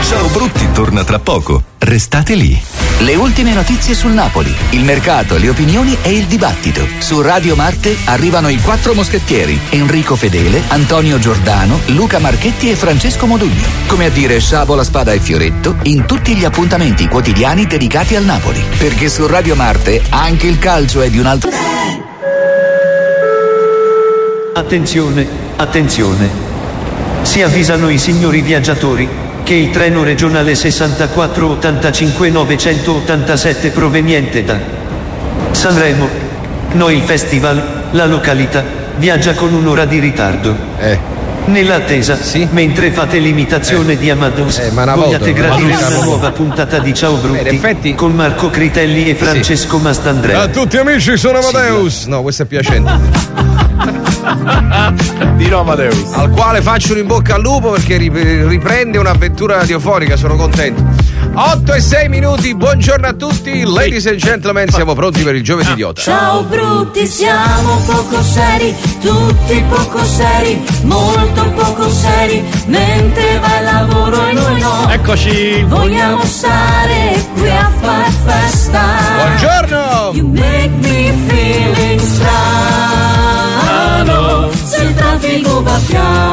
Ciao Brutti torna tra poco. Restate lì. Le ultime notizie sul Napoli, il mercato, le opinioni e il dibattito. Su Radio Marte arrivano i 4 moschettieri: Enrico Fedele, Antonio Giordano, Luca Marchetti e Francesco Modugno. Come a dire sciabola, spada e fioretto in tutti gli appuntamenti quotidiani dedicati al Napoli. Perché su Radio Marte anche il calcio è di un altro. Attenzione, attenzione. Si avvisano i signori viaggiatori che il treno regionale 6485-987 proveniente da Sanremo, Noi Festival, la località, viaggia con un'ora di ritardo. Nell'attesa, mentre fate l'imitazione di Amadeus, vogliate gradire una nuova puntata di Ciao Brutti con Marco Critelli e Francesco Mastandrea. A tutti amici, sono Amadeus. No, questo è piacente. Di Amadeus, al quale faccio un in bocca al lupo perché riprende un'avventura radiofonica, sono contento. 8:06, buongiorno a tutti, ladies and gentlemen, siamo pronti per il giovedì idiota. Ciao Brutti, siamo poco seri, tutti poco seri, molto poco seri, mentre va il lavoro e noi no. Eccoci. Vogliamo stare qui a far festa. Buongiorno. You make me feeling strano, se il traffico va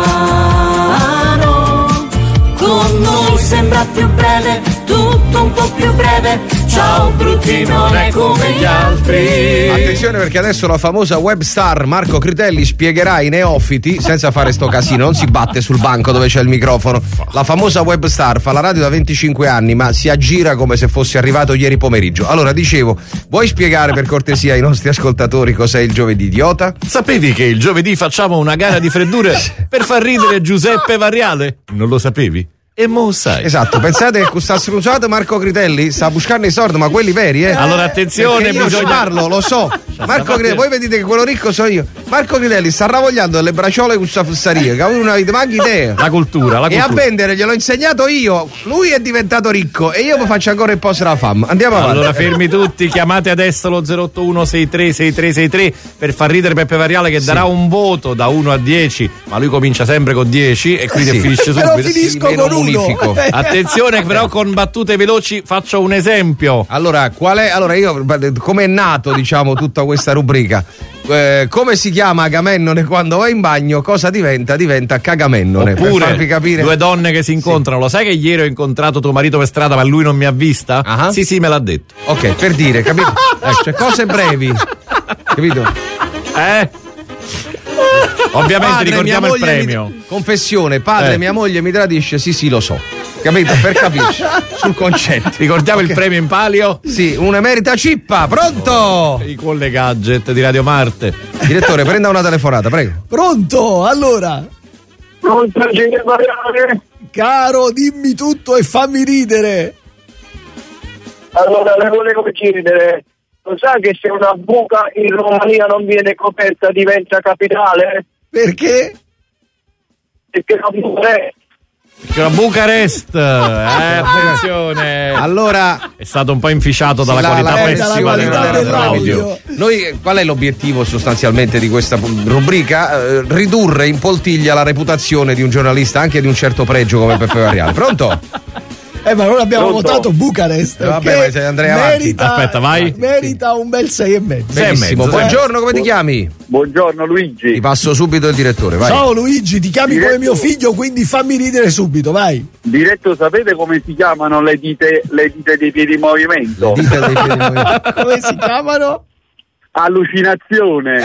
piano, con noi sembra più breve, tutto un po' più breve. Ciao Brutti, non è come gli altri. Attenzione, perché adesso la famosa web star Marco Critelli spiegherà ai neofiti, senza fare sto casino, non si batte sul banco dove c'è il microfono. La famosa web star fa la radio da 25 anni, ma si aggira come se fosse arrivato ieri pomeriggio. Allora, dicevo, vuoi spiegare per cortesia ai nostri ascoltatori cos'è il giovedì idiota? Sapevi che il giovedì facciamo una gara di freddure per far ridere Giuseppe Variale? Non lo sapevi? E mo sai. Esatto, pensate che sta scruciato Marco Critelli sta buscando i soldi, ma quelli veri, Allora attenzione, perché io ci parlo, lo so. Marco Critelli, voi vedete che quello ricco so io. Marco Critelli sta ravogliando delle bracciole con questa fussaria, che uno non ha idea. La cultura. E a vendere gliel'ho insegnato io. Lui è diventato ricco e io mi faccio ancora il posto della fama. Andiamo avanti. Allora fermi tutti, chiamate adesso lo 081 63 6363 per far ridere Peppe Variale, che darà un voto da 1 a 10, ma lui comincia sempre con 10 e quindi finisce subito. Però finisco con 1. Attenzione, però con battute veloci faccio un esempio. Allora, allora io, come è nato, diciamo, tutta questa rubrica? Come si chiama Agamennone quando va in bagno? Cosa diventa? Diventa Cagamennone. Oppure per farvi capire. Due donne che si incontrano. Lo sai che ieri ho incontrato tuo marito per strada, ma lui non mi ha vista? Sì, me l'ha detto. Ok, per dire, capito? Cioè, cose brevi, capito? Ovviamente padre, ricordiamo il premio. Confessione, padre, mia moglie mi tradisce, sì, lo so. Capito? Per capirci sul concetto. Ricordiamo il premio in palio? Sì, un'emerita cippa, pronto? I Colle Gadget di Radio Marte. Direttore, prenda una telefonata, prego. Pronto, allora. Pronto, caro, dimmi tutto e fammi ridere. Allora, le volevo chiedere, lo sai che se una buca in Romania non viene coperta diventa capitale? Perché? Perché la Bucarest, attenzione. Allora, è stato un po' inficiato dalla qualità pessima dell'audio. Noi, qual è l'obiettivo sostanzialmente di questa rubrica? Ridurre in poltiglia la reputazione di un giornalista, anche di un certo pregio come Peppe Variale. Pronto? Ma non abbiamo votato Bucarest. Vabbè, ma sei Andrea merita, aspetta, vai. Merita un bel 6,5. Benissimo. Buongiorno, come ti chiami? Buongiorno Luigi. Ti passo subito il direttore, vai. Ciao Luigi, ti chiami come mio figlio, quindi fammi ridere subito, vai. Diretto, sapete come si chiamano le dita dei piedi in movimento? Le dita dei piedi in movimento. Come si chiamano? Allucinazione.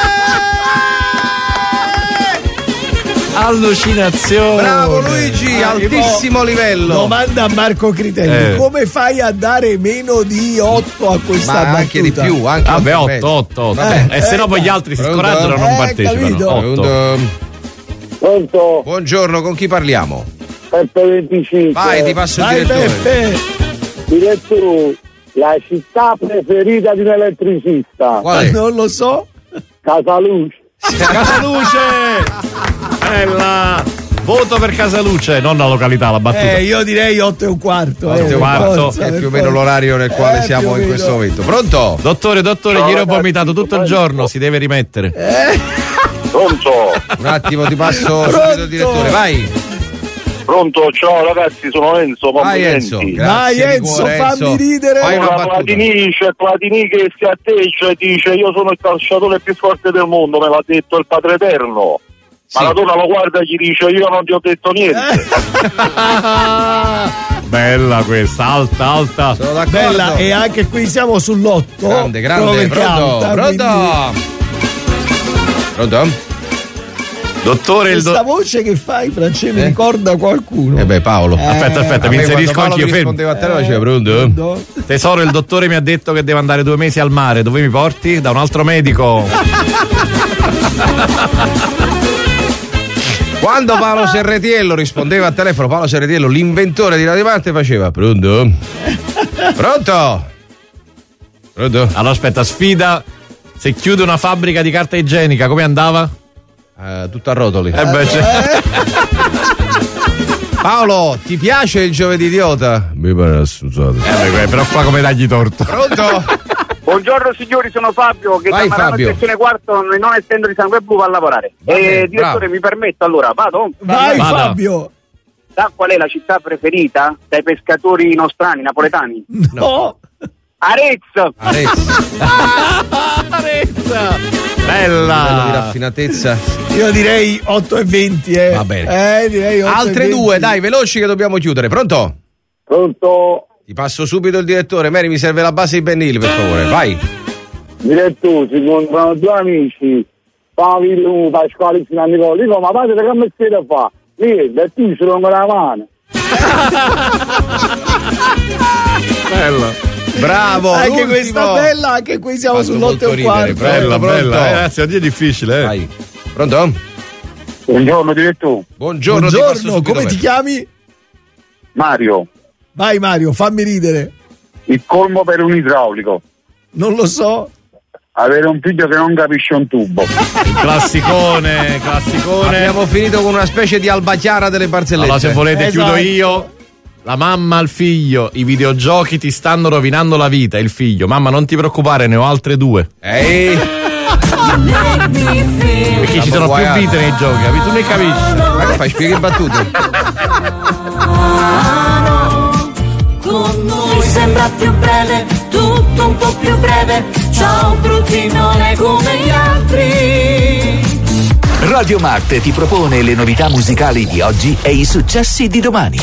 Allucinazione. Bravo Luigi, altissimo livello. Domanda a Marco Critelli, come fai a dare meno di 8 a questa battuta? Anche di più, anche vabbè, 8. E se no poi gli altri si scoraggiano e non partecipano. Pronto? Buongiorno, con chi parliamo? Peppe 25. Vai, ti passo il direttore. Peppe. Direttore, la città preferita di un elettricista. Qual è? Non lo so. Casaluce. Casaluce! Bella! Voto per Casaluce, non la località, la battuta. Io direi 8:15. 8:15 è più o meno l'orario nel quale siamo in questo momento. Pronto? Dottore, ieri ho vomitato tutto il giorno, si deve rimettere. Pronto? Un attimo, ti passo subito il direttore, vai. Pronto, ciao ragazzi, sono Enzo. Vai Enzo, dai Enzo, fammi ridere. Platini che si atteggia e dice io sono il calciatore più forte del mondo, me l'ha detto il Padre Eterno. Ma la donna lo guarda e gli dice io non ti ho detto niente. Bella questa, alta. Sono d'accordo. Bella, e anche qui siamo sull'8. Grande. Pronto? Dottore, questa voce che fai, Francesco, mi ricorda qualcuno. Paolo. Aspetta, mi inserisco anch'io. Rispondeva a te, faceva pronto? Tesoro, il dottore mi ha detto che devo andare 2 mesi al mare. Dove mi porti? Da un altro medico. Quando Paolo Serretiello rispondeva al telefono, Paolo Serretiello, l'inventore di Radio Marte, faceva pronto? Pronto? Allora aspetta, sfida. Se chiude una fabbrica di carta igienica, come andava? Tutto a rotoli. C'è. Paolo, ti piace il giovedì idiota? Mi pare assuzzato. Però qua come dagli torto. Pronto? Buongiorno signori, sono Fabio che Vai, da Fabio. sezione quarto, non essendo di sangue blu, va a lavorare. Direttore, mi permetto, allora vado? Vai Fabio. Sa qual è la città preferita dai pescatori nostrani, napoletani? No. Arezzo. Bella di raffinatezza. Io direi 8:20. Va bene. Direi 8:20. Altre 2, dai, veloci che dobbiamo chiudere. Pronto? Ti passo subito il direttore. Mary, mi serve la base di Ben Hill, per favore. Vai. Direttore, si incontrano 2 amici, Paolo, Pasquale, Nicola. Dico, ma padre che mestiere fa? Niente, e tu ci rompo la mano. Bello. Bravo, anche questa bella, anche qui siamo sull'8:15. Bella. Ragazzi, oggi è difficile, Vai. Pronto? Buongiorno direttore. Buongiorno, come ti chiami? Mario. Vai Mario, fammi ridere. Il colmo per un idraulico. Non lo so. Avere un figlio che non capisce un tubo. Classicone. Abbiamo finito con una specie di Alba Chiara delle barzellette. Allora, se volete chiudo io. La mamma al figlio, i videogiochi ti stanno rovinando la vita. Il figlio, mamma non ti preoccupare, ne ho altre 2. Ehi. Perché ci sono più vite nei giochi, capito? Tu ne capisci? Ma che fai? Spieghi battute. Con noi sembra più breve, tutto un po' più breve. Ciao bruttinone come gli altri. Radio Marte ti propone le novità musicali di oggi e i successi di domani.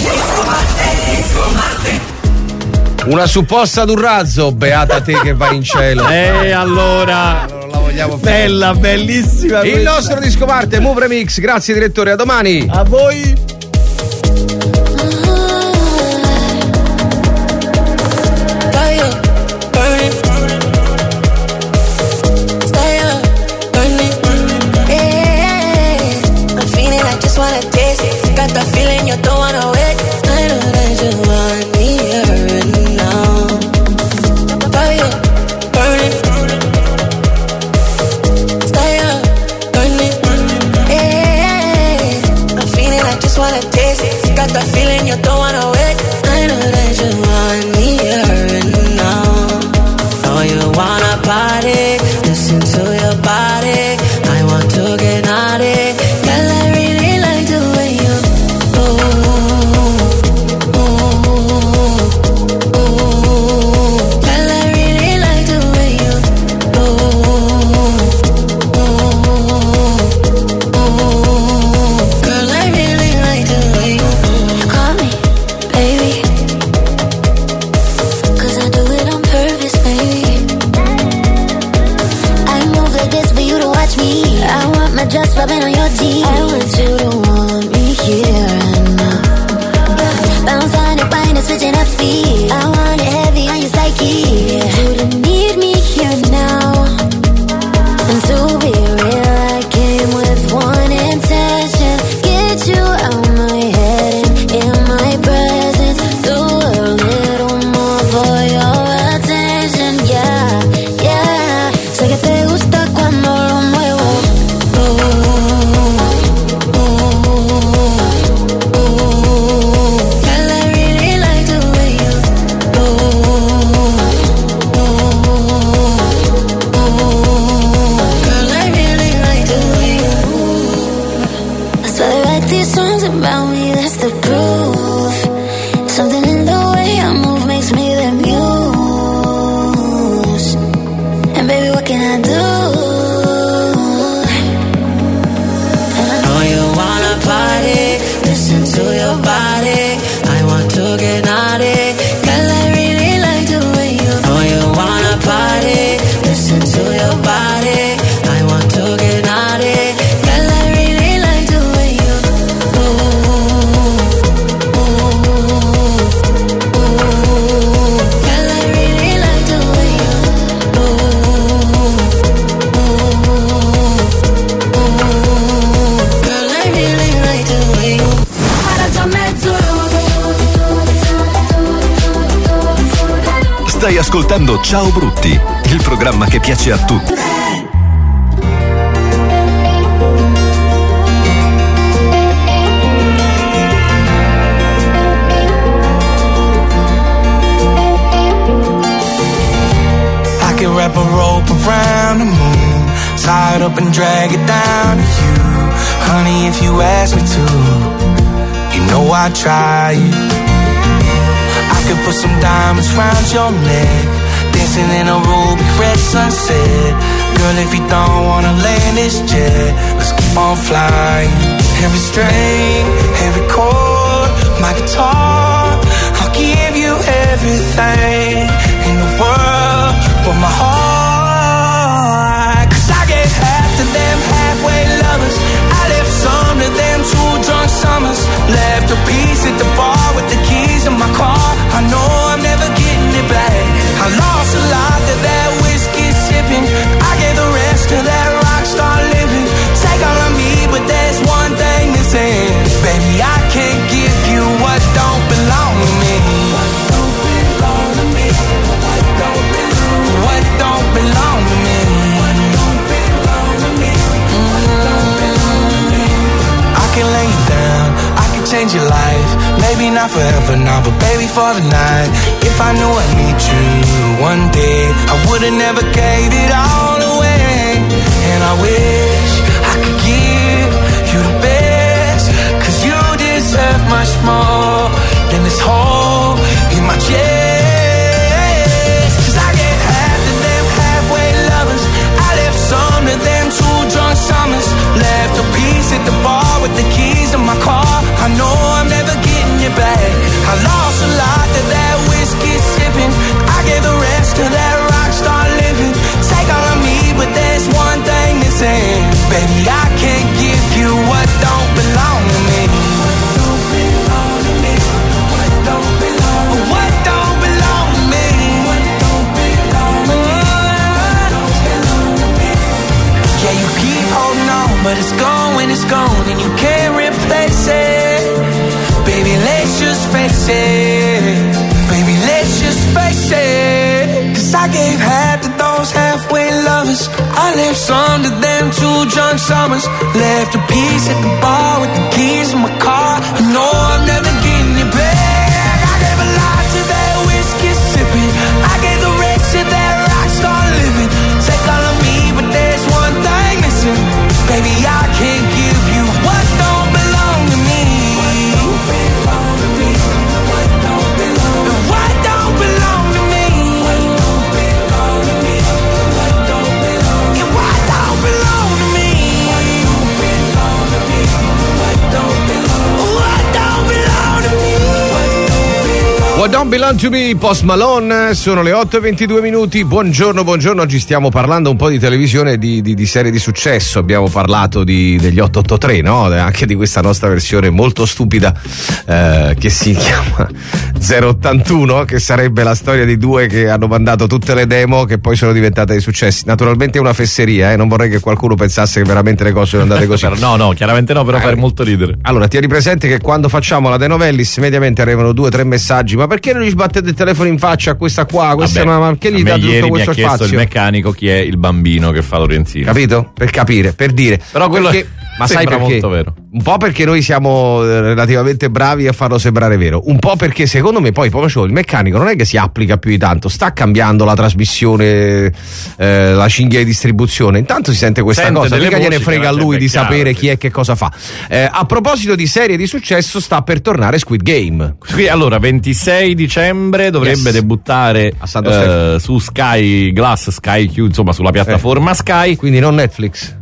Una supposta d'un razzo, beata te che vai in cielo. Allora non la vogliamo fare. Bella, bellissima. Il nostro disco Marte, Move Remix. Grazie direttore, a domani. A voi. like these songs about me, that's the proof. Something in the way I move makes me the muse. And baby, what can I do? And I know you wanna party, listen to your body. I want to get naughty, 'cause I really like the way you know you wanna party, listen to your body. I want to get naughty, 'cause I really like the way you Stai ascoltando Ciao Brutti, il programma che piace a tutti. I can wrap a rope around the moon, tie it up and drag it down to you. Honey, if you ask me to, you know I'd try it. I could put some diamonds round your neck, dancing in a ruby red sunset. Girl, if you don't wanna land this jet, let's keep on flying. Every string, every chord, my guitar, I'll give you everything in the world but my heart. 'Cause I gave half to them halfway lovers, I left some to them two drunk summers. Left a piece at the bar with the keys in my car. I know I'm never getting it back. I lost a lot to that whiskey sipping, I gave the rest to that rock star living. Take all of me, but there's one thing missing. Baby, I can't give you what don't belong to me. What don't belong to me? What don't belong? What don't belong to me? What don't belong to me? What don't belong to me? I can lay you down, I can change your life. Maybe not forever now, but baby for the night. If I knew I'd meet you one day, I would've never gave it all away. And I wish I could give you the best, 'cause you deserve much more than this hole in my chest. 'Cause I get half to them halfway lovers, I left some to them two drunk summers. Left a piece at the bar with the keys in my car. I know I'm never getting it back. I lost a lot to that whiskey sipping, I gave the rest to that rock star living. Take all of me, but there's one thing missing. Baby, I can't give you what don't belong to me. What don't belong to me? What don't belong? What don't belong to me? What don't belong to me? What don't belong to me? Yeah, you keep holding on, but it's gone when it's gone, and you can't replace it. Baby, let's just face it. Baby, let's just face it. 'Cause I gave half to those halfway lovers, I left some to them two drunk summers. Left a piece at the bar with the keys in my car. I know I'm never getting it back. I gave a lot to that whiskey sipping, I gave the rest to that rock star living. Take all of me, but there's one thing missing. Baby, I can't give you what don't belong to me. What don't belong to me? What don't belong? What don't belong to me? What don't belong to me? What don't belong? And what don't belong to me? What don't belong to me? What don't belong? What don't belong to me? What don't belong to me, Post Malone. Sono le 8:22 minuti. Buongiorno. Oggi stiamo parlando un po' di televisione e di serie di successo. Abbiamo parlato degli 883, no? Anche di questa nostra versione molto stupida che si chiama 081, che sarebbe la storia di due che hanno mandato tutte le demo che poi sono diventate dei successi. Naturalmente è una fesseria, non vorrei che qualcuno pensasse che veramente le cose sono andate così. No, chiaramente no, però fa molto ridere. Allora, tieni presente che quando facciamo la De Novellis mediamente arrivano 2 o 3 messaggi, ma perché non gli sbattete il telefono in faccia a questa qua? Questa ma perché gli date tutto questo spazio? Mi ha chiesto il meccanico chi è il bambino che fa Lorenzino. Capito? Per capire, per dire. Però quello ma sai perché? Molto vero. Un po' perché noi siamo relativamente bravi a farlo sembrare vero, un po' perché secondo me poi il meccanico non è che si applica più di tanto, sta cambiando la trasmissione, la cinghia di distribuzione, intanto si sente questa cosa, mica gliene frega a lui di sapere chi è che cosa fa. A proposito di serie di successo, sta per tornare Squid Game. Allora 26 dicembre dovrebbe debuttare su Sky Glass, Sky Q, insomma sulla piattaforma Sky. Quindi non Netflix?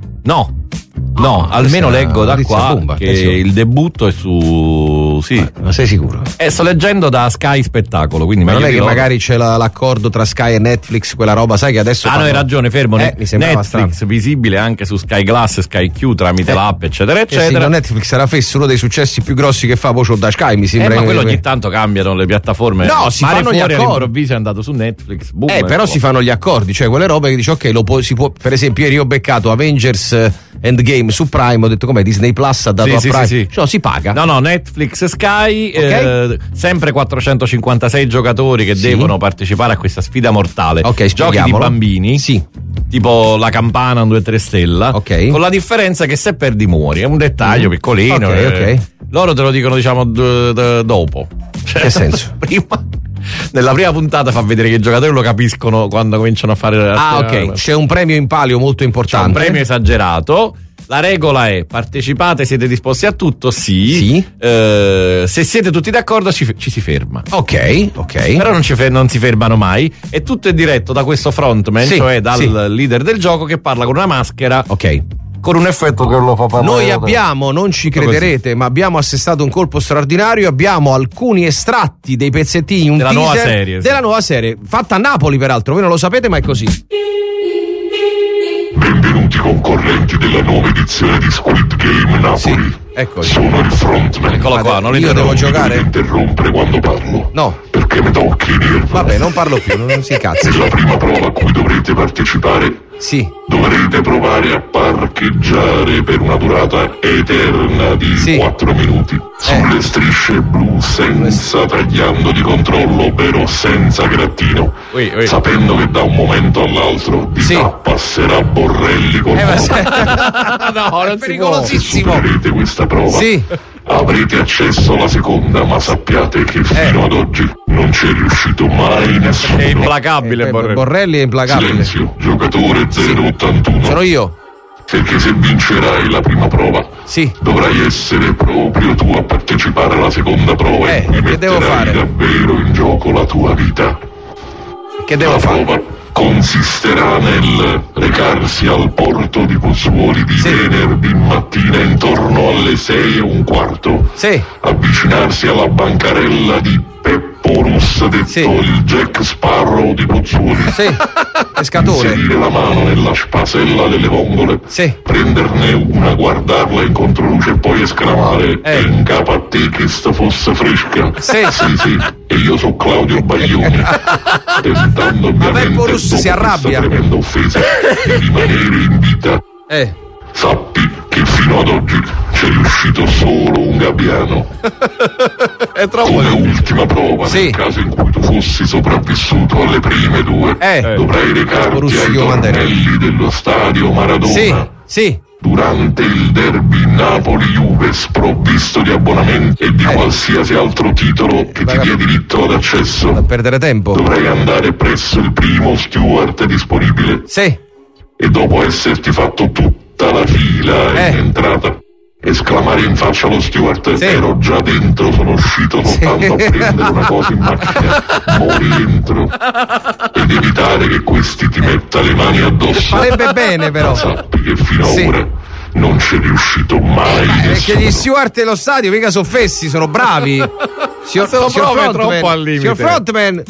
No, almeno leggo da qua che il debutto è su... Sì. Ma sei sicuro? Sto leggendo da Sky Spettacolo, quindi ma non è che magari c'è l'accordo tra Sky e Netflix, quella roba, sai che adesso... no, hai ragione, fermo. Netflix strano. Visibile anche su Sky Glass, Sky Q tramite l'app, eccetera, eccetera. Sì, Netflix era fesso uno dei successi più grossi che fa da Sky, mi sembra. Ma quello ogni tanto cambiano le piattaforme. No, si fanno gli accordi. All'improvviso è andato su Netflix. Boom, però si fanno gli accordi, cioè quelle robe che dici ok, si può, per esempio ieri ho beccato Avengers Endgame su Prime, ho detto com'è, Disney Plus ha dato a Prime. Sì. Cioè, si paga. No, Netflix Sky, sempre 456 giocatori che devono partecipare a questa sfida mortale. Giochi di bambini. Sì. Tipo la campana 2-3 stella. Con la differenza che se perdi muori. È un dettaglio piccolino. Loro te lo dicono, diciamo, dopo. Che senso? Nella prima puntata fa vedere che i giocatori lo capiscono quando cominciano a fare c'è un premio in palio molto importante, c'è un premio esagerato. La regola è: partecipate, siete disposti a tutto? Sì. Se siete tutti d'accordo ci si ferma. Ok. Però non si fermano mai. E tutto è diretto da questo frontman, cioè dal leader del gioco, che parla con una maschera. Con un effetto che lo fa parlare. Noi non ci crederete, ma abbiamo assestato un colpo straordinario. Abbiamo alcuni estratti dei pezzettini, un teaser della nuova serie, fatta a Napoli peraltro, voi non lo sapete, ma è così. Benvenuti concorrenti della nuova edizione di Squid Game Napoli. Eccoli. Sono il frontman. Eccolo qua, non io devo giocare? Non interrompere quando parlo. No. Perché mi tocchi i nervi. Vabbè, non parlo più, non si cazzi. Per la prima prova a cui dovrete partecipare. Sì. Dovrete provare a parcheggiare per una durata eterna di 4 minuti sulle strisce blu, senza tagliando di controllo, però senza grattino, sapendo che da un momento all'altro di passerà Borrelli con no, è pericolosissimo. Supererete questa prova. Avrete accesso alla seconda, ma sappiate che fino ad oggi non c'è riuscito mai nessuno. È implacabile Borrelli è implacabile. Silenzio, giocatore 081. Sono io. Perché se vincerai la prima prova, dovrai essere proprio tu a partecipare alla seconda prova e che devo fare? Davvero in gioco la tua vita. Che devo fare? La prova consisterà nel recarsi al porto di Pozzuoli di venerdì mattina intorno alle 6:15. Avvicinarsi alla bancarella di Pepporus, detto il Jack Sparrow di Pozzuoli. Pescatore. Inserire la mano nella spasella delle vongole. Prenderne una, guardarla in controluce e poi esclamare: è in capo a te che sta fosse fresca. Sì. E io sono Claudio Baglioni. Tentando ovviamente si arrabbia. Tremenda offesa di rimanere in vita. Sappi che fino ad oggi c'è riuscito solo un gabbiano. È troppo. Come ultima prova, nel caso in cui tu fossi sopravvissuto alle prime due, dovrai recarti ai tornelli dello stadio Maradona. Durante il derby Napoli-Juve, sprovvisto di abbonamenti e di qualsiasi altro titolo che ti dia diritto ad accesso. Da perdere tempo. Dovrai andare presso il primo steward disponibile. E dopo esserti fatto tutta la fila in entrata, esclamare in faccia allo steward: ero già dentro, sono uscito soltanto a prendere una cosa in macchina, rientro, ed evitare che questi ti metta le mani addosso. Farebbe bene, però. Sappi che fino ad ora non c'è riuscito mai perché gli steward dello stadio mica sono fessi, sono bravi. Signor troppo al limite. Signor frontman.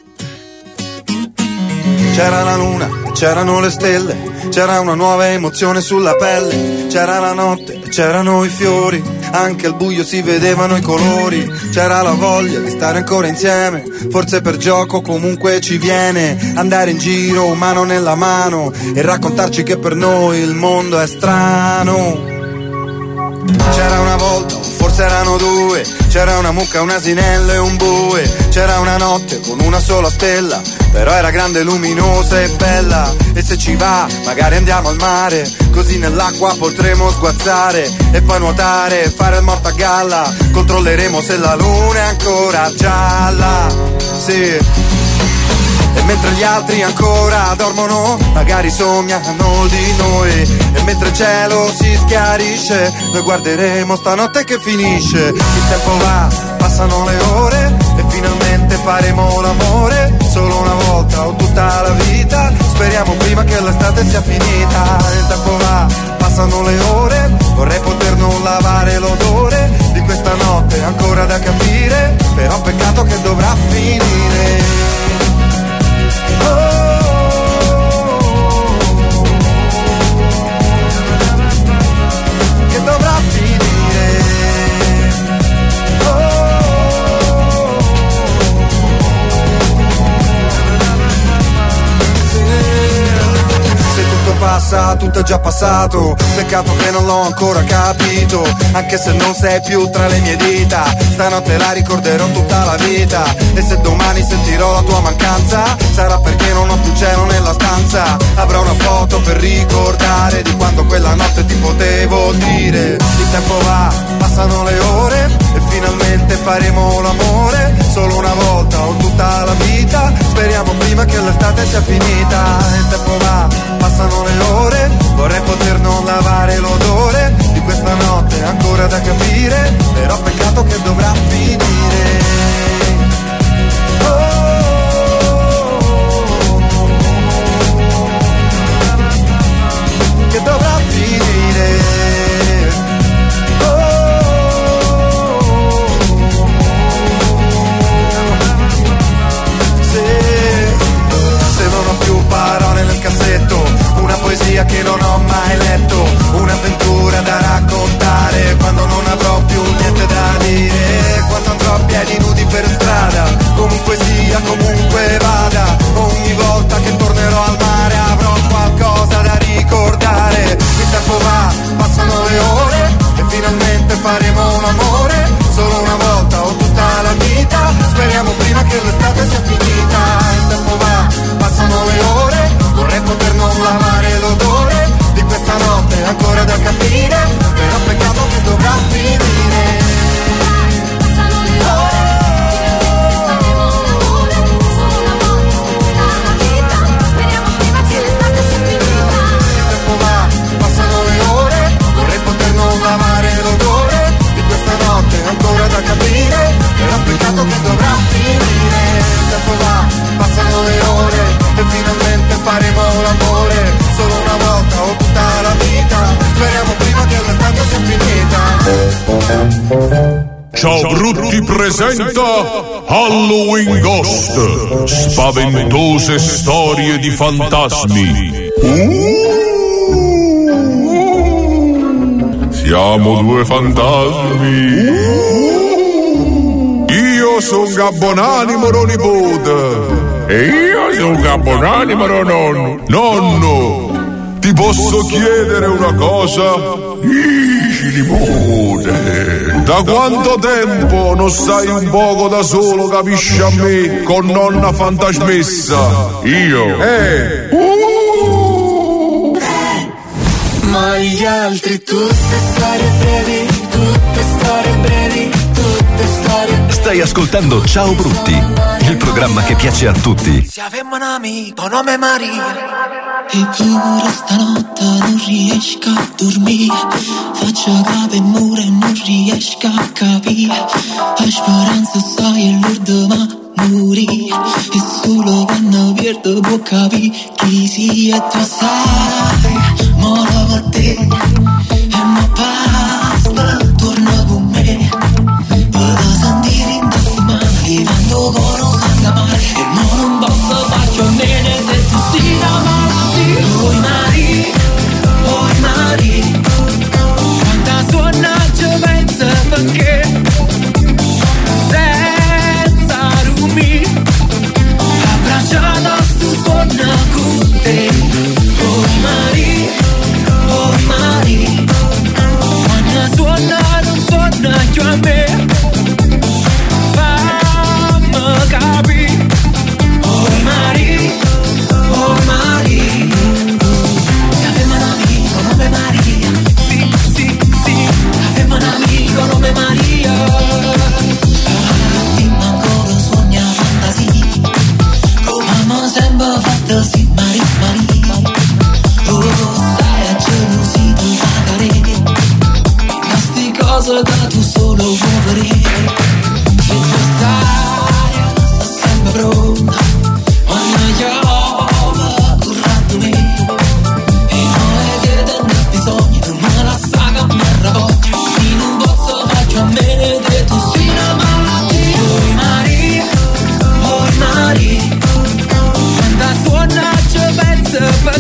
C'era la luna, c'erano le stelle, c'era una nuova emozione sulla pelle, c'era la notte, c'erano i fiori, anche al buio si vedevano i colori, c'era la voglia di stare ancora insieme, forse per gioco comunque ci viene, andare in giro mano nella mano e raccontarci che per noi il mondo è strano. C'era una volta, forse c'erano due, c'era una mucca, un asinello e un bue. C'era una notte con una sola stella, però era grande, luminosa e bella. E se ci va, magari andiamo al mare, così nell'acqua potremo sguazzare e poi nuotare e fare il morto a galla. Controlleremo se la luna è ancora gialla, sì. E mentre gli altri ancora dormono, magari sognano di noi. E mentre il cielo si schiarisce, noi guarderemo stanotte che finisce. Il tempo va, passano le ore e finalmente faremo l'amore. Solo una volta o tutta la vita, speriamo prima che l'estate sia finita. Il tempo va, passano le ore, vorrei poter non lavare l'odore di questa notte ancora da capire, però peccato che dovrà finire. Che dovrà finire. Se tutto passa, tutto è già passato. Peccato che non l'ho ancora capito, anche se non sei più tra le mie dita. Stanotte la ricorderò tutta la vita. E se domani sentirò la tua mancanza, sarà perché non ho più cielo nella stanza. Avrò una foto per ricordare di quando quella notte ti potevo dire. Il tempo va, passano le ore e finalmente faremo l'amore. Solo una volta o tutta la vita, speriamo prima che l'estate sia finita. Il tempo va, passano le ore, vorrei poter non lavare l'odore di questa notte ancora da capire, però peccato che dovrà finire. Che dovrà finire. Se non ho più parole nel cassetto, una poesia che non ho mai letto, un'avventura da raccontare quando non avrò più niente da dire, quando andrò a piedi nudi per strada, comunque sia, comunque vada, ogni volta che tornerò al mare avrò qualcosa da ricordare. Il tempo va, passano le ore e finalmente faremo l'amore, solo una volta o tutta la vita, speriamo prima che l'estate sia finita. Il tempo va, passano le ore, vorrei poter non lavare l'odore di questa notte ancora da capire, però peccato che dovrà finire. Passano le ore, faremo l'amore, solo una volta tutta la vita, speriamo prima che l'estate sia finita. Il tempo va, passano le ore, vorrei poter non lavare l'odore di questa notte ancora da capire, però peccato che dovrà finire. Il tempo va, passano le ore e finalmente faremo l'amore, solo una volta o tutta la vita, speriamo prima che l'estate sia finita. Ciao Brutti presenta Halloween Ghost, spaventose storie di fantasmi. Siamo due fantasmi. Io sono Gabbonanimo nipote. E io sono Gabbonanimo nonno. Nonno, ti posso chiedere una cosa? Dici nipote. Da quanto tempo non stai un poco da solo, capisci a me, con nonna fantasmessa? Io? Ma gli altri tutte storie brevi, tutte storie brevi, tutte storie brevi. Stai ascoltando Ciao Brutti, il programma che piace a tutti. Se avevamo un amico nome Maria, eppure stanotte non riesco a dormire, faccio capo e muro e non riesco a capire, la speranza sai e l'urdo ma morì, e solo quando perdo può capire chi sia. E tu sai, moro con te e mi basta, torna con me, posso sentire in mano divento coro senza mare, e non posso faccio bene se tu sei la malattia. Oi Mari, quanta suona ci pensa perché senza rumi abbracciata stu suona con te. Oi Mari,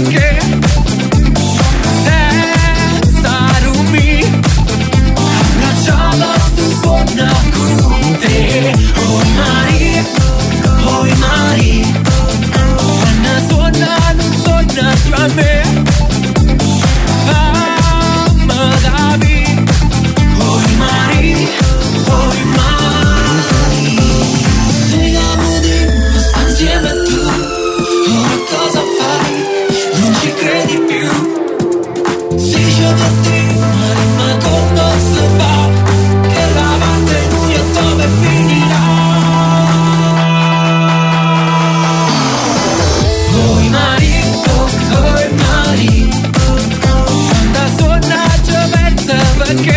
perché senza rumi bracciata sto sogna con te. Oh Maria, quando suona non suona tra me, fammi capire. Oh Maria, spiegamoci, sta insieme tu, ora cosa fai? Non ci credi più. Se io per te, ma come si fa? Che la parte io dove finirà? Oh Maria, quando suona ci pensa perché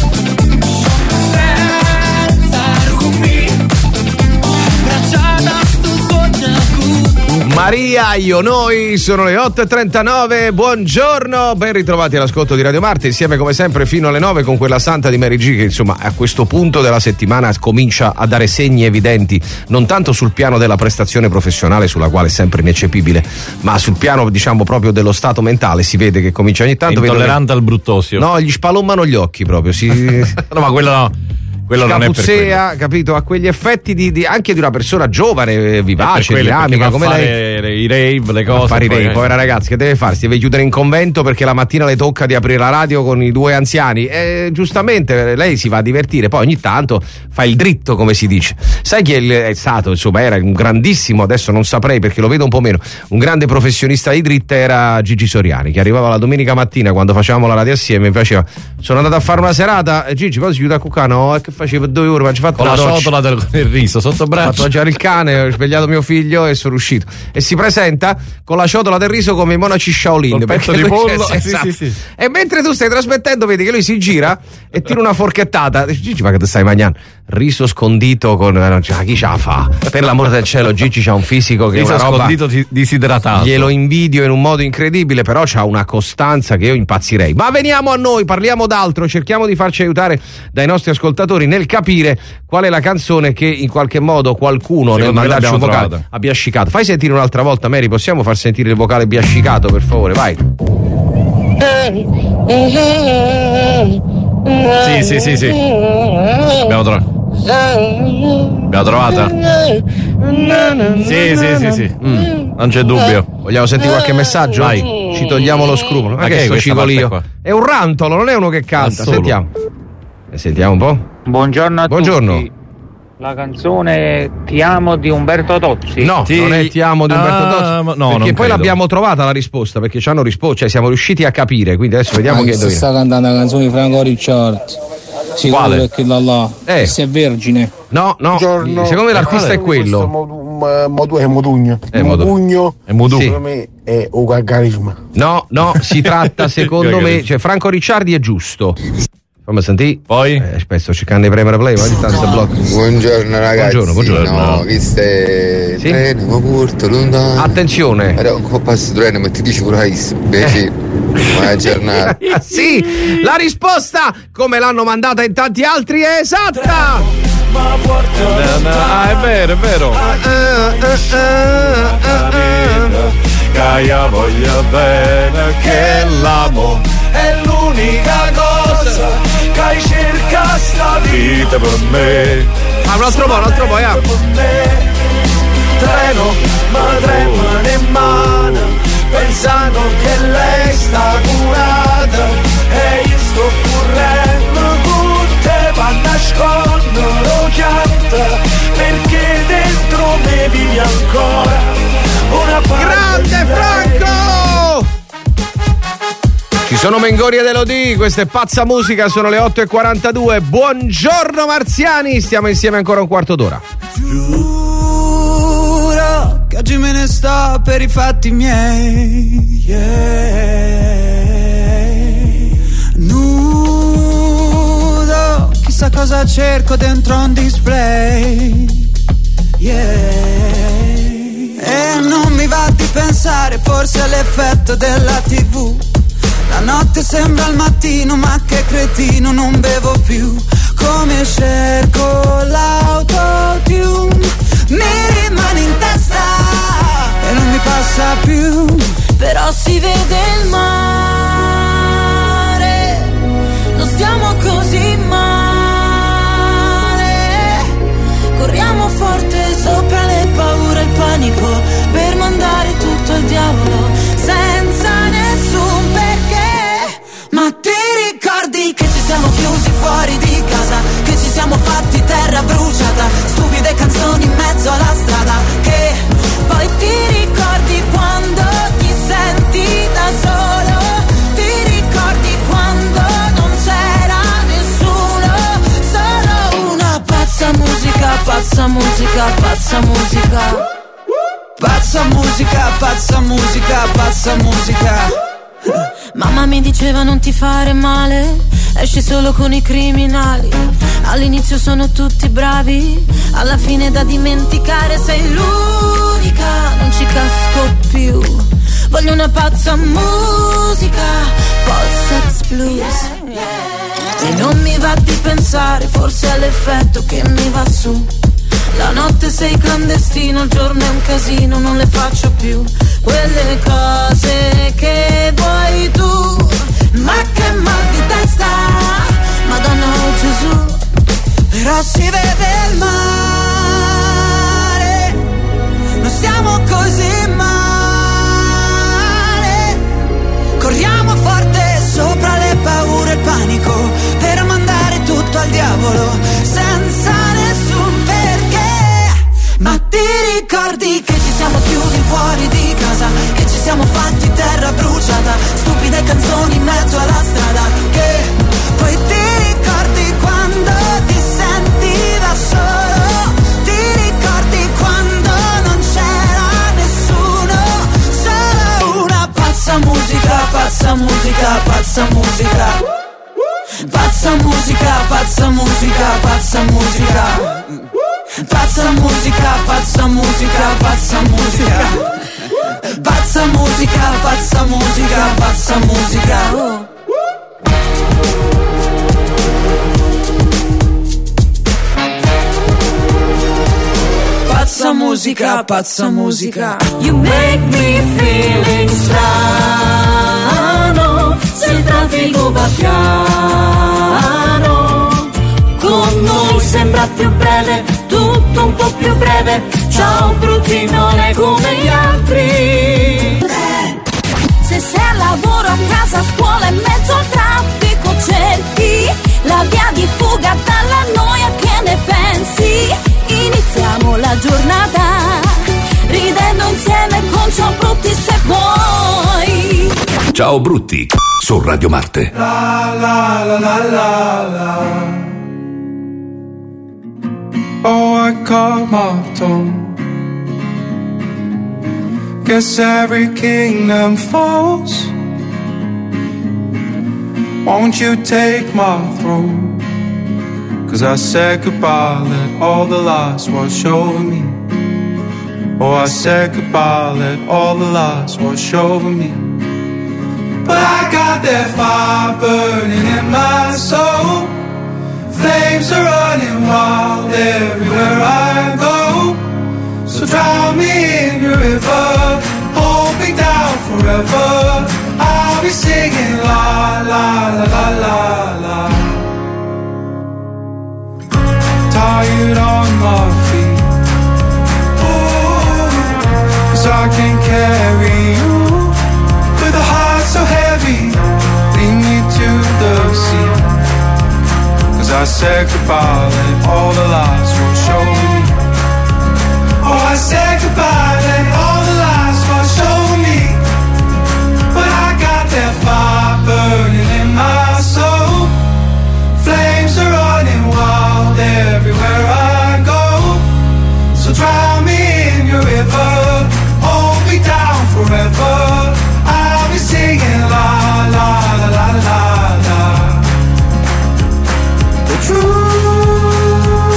Maria, io, noi, sono le 8.39, buongiorno, ben ritrovati all'ascolto di Radio Marte, insieme come sempre fino alle 9 con quella santa di Mary G che insomma a questo punto della settimana comincia a dare segni evidenti, non tanto sul piano della prestazione professionale sulla quale è sempre ineccepibile, ma sul piano diciamo proprio dello stato mentale, si vede che comincia ogni tanto. Intollerante al bruttosio. No, gli spalommano gli occhi proprio, no, ma quello no. Quello non è per quello. Capito? Ha quegli effetti anche di una persona giovane, vivace, dinamica, come lei. I rave, le cose. Fare i rave, povera ragazza, che deve fare? Si deve chiudere in convento perché la mattina le tocca di aprire la radio con i due anziani. E giustamente lei si va a divertire, poi ogni tanto fa il dritto, come si dice. Sai chi è stato? Insomma, era un grandissimo, adesso non saprei perché lo vedo un po' meno, un grande professionista di dritta era Gigi Soriani, che arrivava la domenica mattina quando facevamo la radio assieme e faceva: sono andato a fare una serata, Gigi, poi si chiude a cuccare, no, che facevo 2 ore, ma ci fatto con la ciotola del riso sotto braccio, ho fatto mangiare il cane, ho svegliato mio figlio e sono uscito, e si presenta con la ciotola del riso come i monaci Shaolin, pezzo di pollo, sì. E mentre tu stai trasmettendo vedi che lui si gira e tira una forchettata, Gigi, ma che ti stai mangiando? Riso scondito con chi ce la fa? Per l'amore del cielo, Gigi c'ha un fisico che riso è una roba scondito disidratato, glielo invidio in un modo incredibile, però c'ha una costanza che io impazzirei. Ma veniamo a noi, parliamo d'altro, cerchiamo di farci aiutare dai nostri ascoltatori nel capire qual è la canzone che in qualche modo qualcuno nel mandarci un vocale ha biascicato. Fai sentire un'altra volta, Mary, possiamo far sentire il vocale biascicato, per favore, vai. Sì. Abbiamo trovata? Sì. Non c'è dubbio. Vogliamo sentire qualche messaggio? Vai. Ci togliamo lo scrupolo. Ma che è sto cicolio? È un rantolo, non è uno che canta. Sentiamo un po'. Buongiorno a tutti. La canzone Ti amo di Umberto Tozzi? No, non è Ti amo di Umberto Tozzi. No, perché poi l'abbiamo trovata la risposta, perché ci hanno risposto, cioè siamo riusciti a capire, quindi adesso vediamo che indovina. Sta cantando la canzone di Franco Ricciardi. Quale? Che se è vergine. No, secondo me l'artista è quello. È Modugno. Sì. Secondo me è un carisma. No, si tratta secondo me, cioè Franco Ricciardi è giusto. Fammi sentire. Poi? Sto cercando di premere play, ogni tanto blocco. Buongiorno ragazzi. Buongiorno. No, questo è treno, ma curto, lontano. Attenzione. Era un po' passo treno, ma ti dici pure buona giornata. Sì, la risposta, come l'hanno mandata in tanti altri, è esatta. È vero. Gaia voglia bene che l'amo è l'unica cosa che cerca sta vita per me. Un altro po', Treno, ma tremano in mano, pensando che lei sta curata, e io sto correndo tutte per nascondere lo pianta, perché dentro me vive ancora una parte. Grande Franco! Ci sono Mengoria dell'Odì, questa è Pazza Musica, sono le 8.42. Buongiorno marziani, stiamo insieme ancora un quarto d'ora. Giuro che oggi me ne sto per i fatti miei. Nudo, chissà cosa cerco dentro un display. E non mi va di pensare, forse è l'effetto della TV. La notte sembra il mattino, ma che cretino, non bevo più. Come cerco l'autotune, mi rimane in testa e non mi passa più. però si vede il mare, non stiamo così male, corriamo forte sopra le paure e il panico per mandare tutto al diavolo senza nessun perché. Ma ti ricordi che ci siamo chiusi fuori di casa, che ci siamo fatti terra bruciata, stupide canzoni in mezzo alla strada, che poi ti ricordi quando ti senti da solo, ti ricordi quando non c'era nessuno, solo una pazza musica, pazza musica, pazza musica, pazza musica, pazza musica, pazza musica. Mamma mi diceva non ti fare male, esci solo con i criminali, all'inizio sono tutti bravi, alla fine da dimenticare sei l'unica, non ci casco più, voglio una pazza musica, post-sex blues. E non mi va di pensare, forse è l'effetto che mi va su, la notte sei clandestino, il giorno è un casino, non le faccio più quelle cose che vuoi tu. Ma che mal di testa, Madonna oh Gesù, però si vede il mare, non stiamo così male, corriamo forte sopra le paure e il panico per mandare tutto al diavolo senza nessun perché. Ma ti ricordi che ci siamo chiusi fuori di casa, che ci siamo fatti terra bruciata, stupide canzoni in mezzo alla strada, che poi ti ricordi quando ti senti da solo, ti ricordi quando non c'era nessuno, solo una pazza musica, pazza musica, pazza musica, pazza musica, pazza musica, pazza musica, pazza musica, pazza musica, pazza musica, pazza musica, pazza musica, pazza musica. Pazza musica, pazza musica. You make me feeling strano, se il traffico va piano, con noi sembra più breve, tutto un po' più breve, ciao brutti non è come gli altri. Se sei al lavoro, a casa, a scuola, in mezzo al traffico cerchi la via di fuga dalla noia, che ne pensi? Iniziamo la giornata ridendo insieme con Ciao Brutti se vuoi. Ciao Brutti su Radio Marte. La la la la la la. Oh, I caught my tongue. Guess every kingdom falls. Won't you take my throne? 'Cause I said goodbye, let all the lies wash over me. Oh, I said goodbye, let all the lies wash over me. But I got that fire burning in my soul. Flames are running wild everywhere I go. So drown me in your river, hold me down forever. I'll be singing la la la la la la. Tired on my feet, oh, 'cause I can carry you with a heart so heavy. Lead me to the sea, 'cause I said goodbye, let all the lies wash over me. Oh, I said goodbye, let all the lies wash over me. But I got that fire burning in my soul. Flames are running wild everywhere I go. So drown me in your river, hold me down forever. I'll be singing la la la la la la. The truth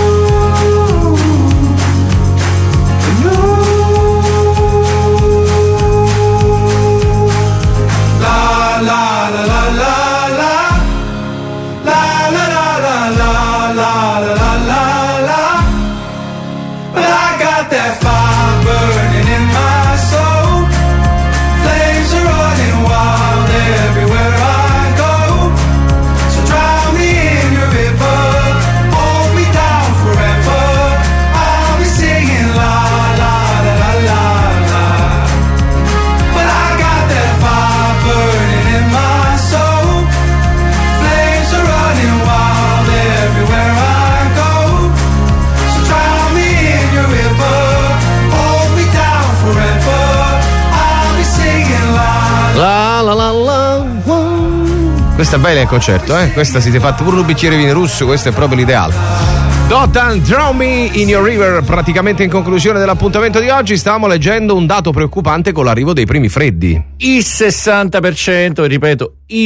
Questa è bella il concerto, questa siete fatti pure un bicchiere di vino russo, questo è proprio l'ideale. Don't Drown Me in Your River, praticamente in conclusione dell'appuntamento di oggi. Stavamo leggendo un dato preoccupante con l'arrivo dei primi freddi. Il 60%, ripeto, il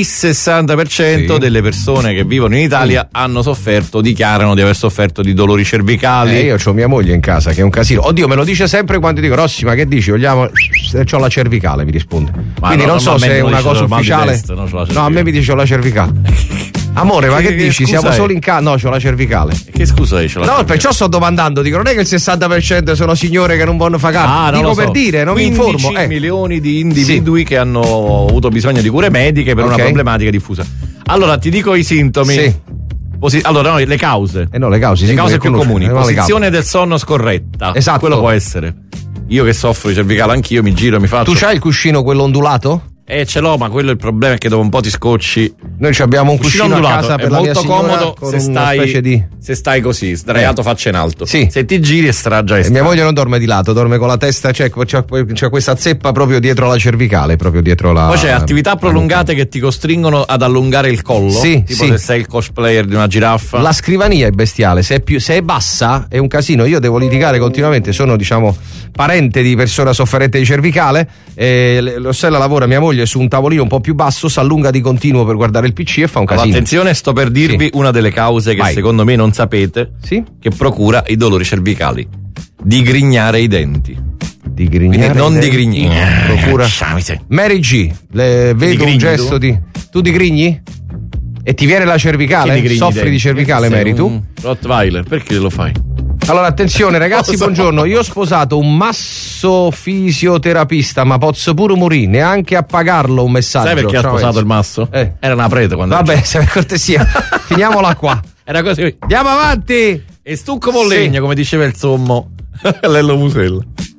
60% delle persone che vivono in Italia hanno sofferto, dichiarano di aver sofferto di dolori cervicali. Io ho mia moglie in casa che è un casino. Oddio, me lo dice sempre quando dico Rossi, ma che dici? Vogliamo. C'ho la cervicale, mi risponde. Ma quindi no, non so se è una cosa ufficiale. Testa, no, a me mi dice ho la cervicale. Amore, ma che dici? Siamo solo in casa. No, c'ho la cervicale. Che scusa hai? No, perciò sto domandando, dico, non è che il 60% sono signore che non vogliono fare carta. Dico per dire, non mi informo. 15 milioni di individui che hanno avuto bisogno di cure mediche per una problematica diffusa. Allora, ti dico i sintomi. Allora, no, le cause. Le cause più comuni. Posizione del sonno scorretta. Esatto. Quello può essere. Io che soffro di cervicale, anch'io mi giro e mi faccio. Tu c'hai il cuscino quello ondulato? Ce l'ho, ma quello è il problema, è che dopo un po' ti scocci. Noi abbiamo un cuscino ondulato, a casa per è la molto mia comodo se stai così, sdraiato faccia in alto. Sì. Se ti giri è strage. Mia moglie non dorme di lato, dorme con la testa, c'è questa zeppa proprio dietro la cervicale, proprio dietro la. Poi c'è attività prolungate che ti costringono ad allungare il collo. Sì, tipo se sei il cosplayer di una giraffa. La scrivania è bestiale, se è bassa è un casino. Io devo litigare continuamente, sono parente di persona sofferente di cervicale. Rossella lavora, mia moglie, su un tavolino un po' più basso, si allunga di continuo per guardare il PC e fa un casino. Attenzione, sto per dirvi una delle cause che secondo me non sapete, che procura i dolori cervicali: digrignare i denti. Digrignare? Quindi non digrignare. Procura. Mary G, vedo un gesto di. Tu digrigni? E ti viene la cervicale? Soffri di cervicale, Mary, tu? Rottweiler, perché lo fai? Allora, attenzione ragazzi, buongiorno. Io ho sposato un massofisioterapista, ma posso pure morire, neanche a pagarlo un messaggio. Sai perché ha sposato il masso? Era una prete quando. Vabbè, se per cortesia, finiamola qua. Era così. Andiamo avanti. E stucco con legno, come diceva il sommo Lello Musella.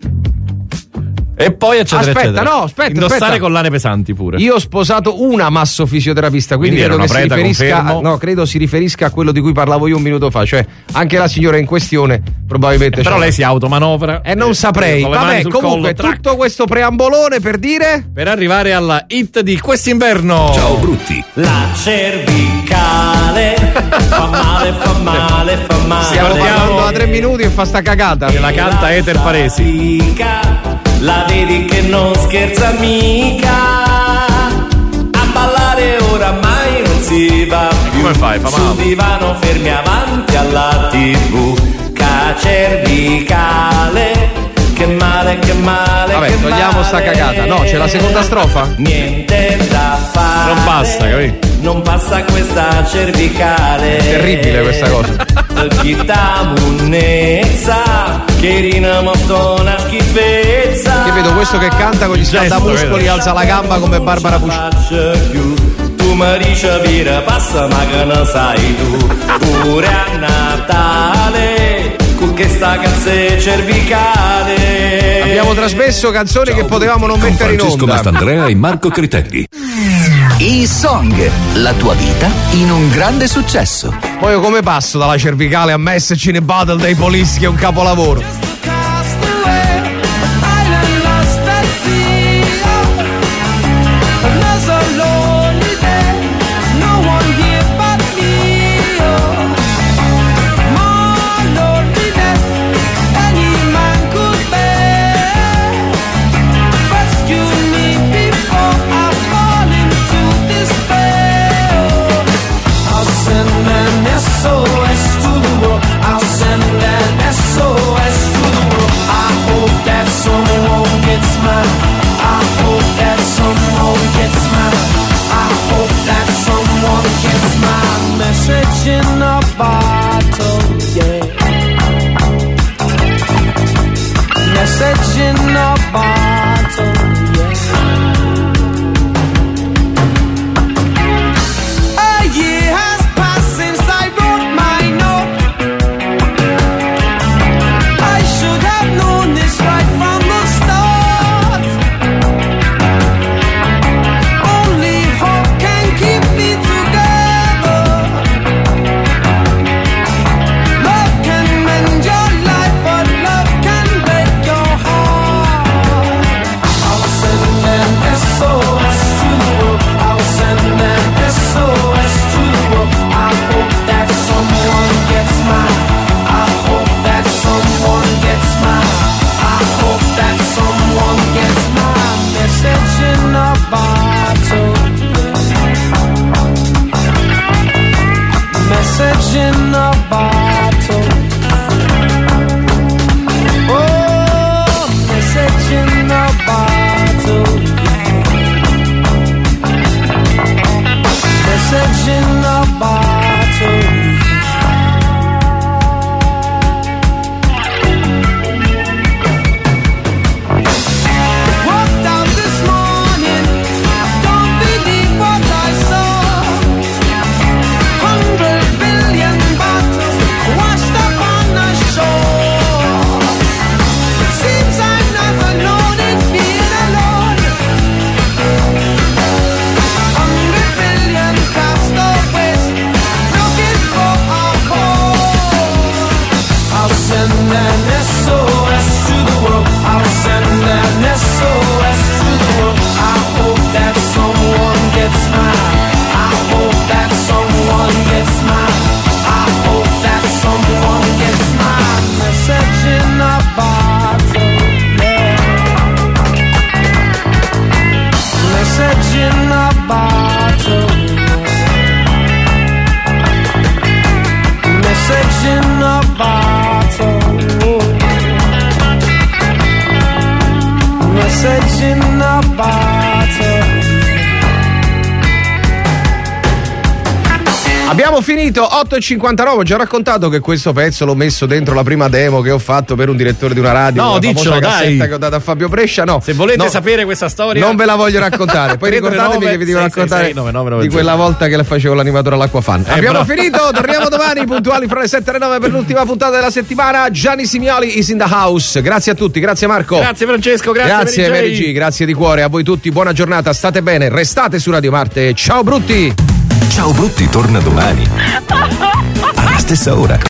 E poi eccetera. Indossare collane pesanti pure. Io ho sposato una massofisioterapista, quindi credo che si riferisca a quello di cui parlavo io un minuto fa, cioè anche la signora in questione probabilmente. Però lei si automanovra. Non saprei. Vabbè, comunque tutto questo preambolone per dire. Per arrivare alla hit di quest'inverno. Ciao brutti. La cervicale fa male, fa male, fa male. Stiamo parlando da 3 minuti e fa sta cagata. Che la canta Eter Paresi. La vedi che non scherza mica, a ballare oramai non si va più. Come fai? Fa male. Sul divano fermi avanti alla TV, cervicale, che male, che male. Vabbè, che togliamo male. sta cagata. No, c'è la seconda strofa. Niente da fare. Non passa, capito? Non passa questa cervicale. È terribile questa cosa. Chi munnezza, che rinamostò una schifezza. Che vedo questo che canta con gli scaldamuscoli, alza la gamba come Barbara Pucci. Tu mi dici vira, passa ma che ne sai tu. Pure a Natale, con questa canzone cervicale. Abbiamo trasmesso canzoni che potevamo non mettere in onda. Francesco Mastandrea e Marco Critelli. E-Song, la tua vita in un grande successo. Poi io come passo dalla cervicale a Message in a Battle dei Police, che è un capolavoro. SOS to the world, I'll send an SOS to Abbiamo finito 8.59. Ho già raccontato che questo pezzo l'ho messo dentro la prima demo che ho fatto per un direttore di una radio. No, diccelo, dai. Che ho dato a Fabio Brescia. No, se volete sapere questa storia, non ve la voglio raccontare. Poi ricordatevi che vi devo raccontare di quella volta che la facevo l'animatore all'Acquafan. Abbiamo finito, torniamo domani puntuali fra le 7 e le 9 per l'ultima puntata della settimana. Gianni Simioli is in the house. Grazie a tutti, grazie Marco. Grazie Francesco, grazie Mary G, grazie di cuore a voi tutti. Buona giornata, state bene, restate su Radio Marte. Ciao Brutti. Ciao Brutti torna domani alla stessa ora.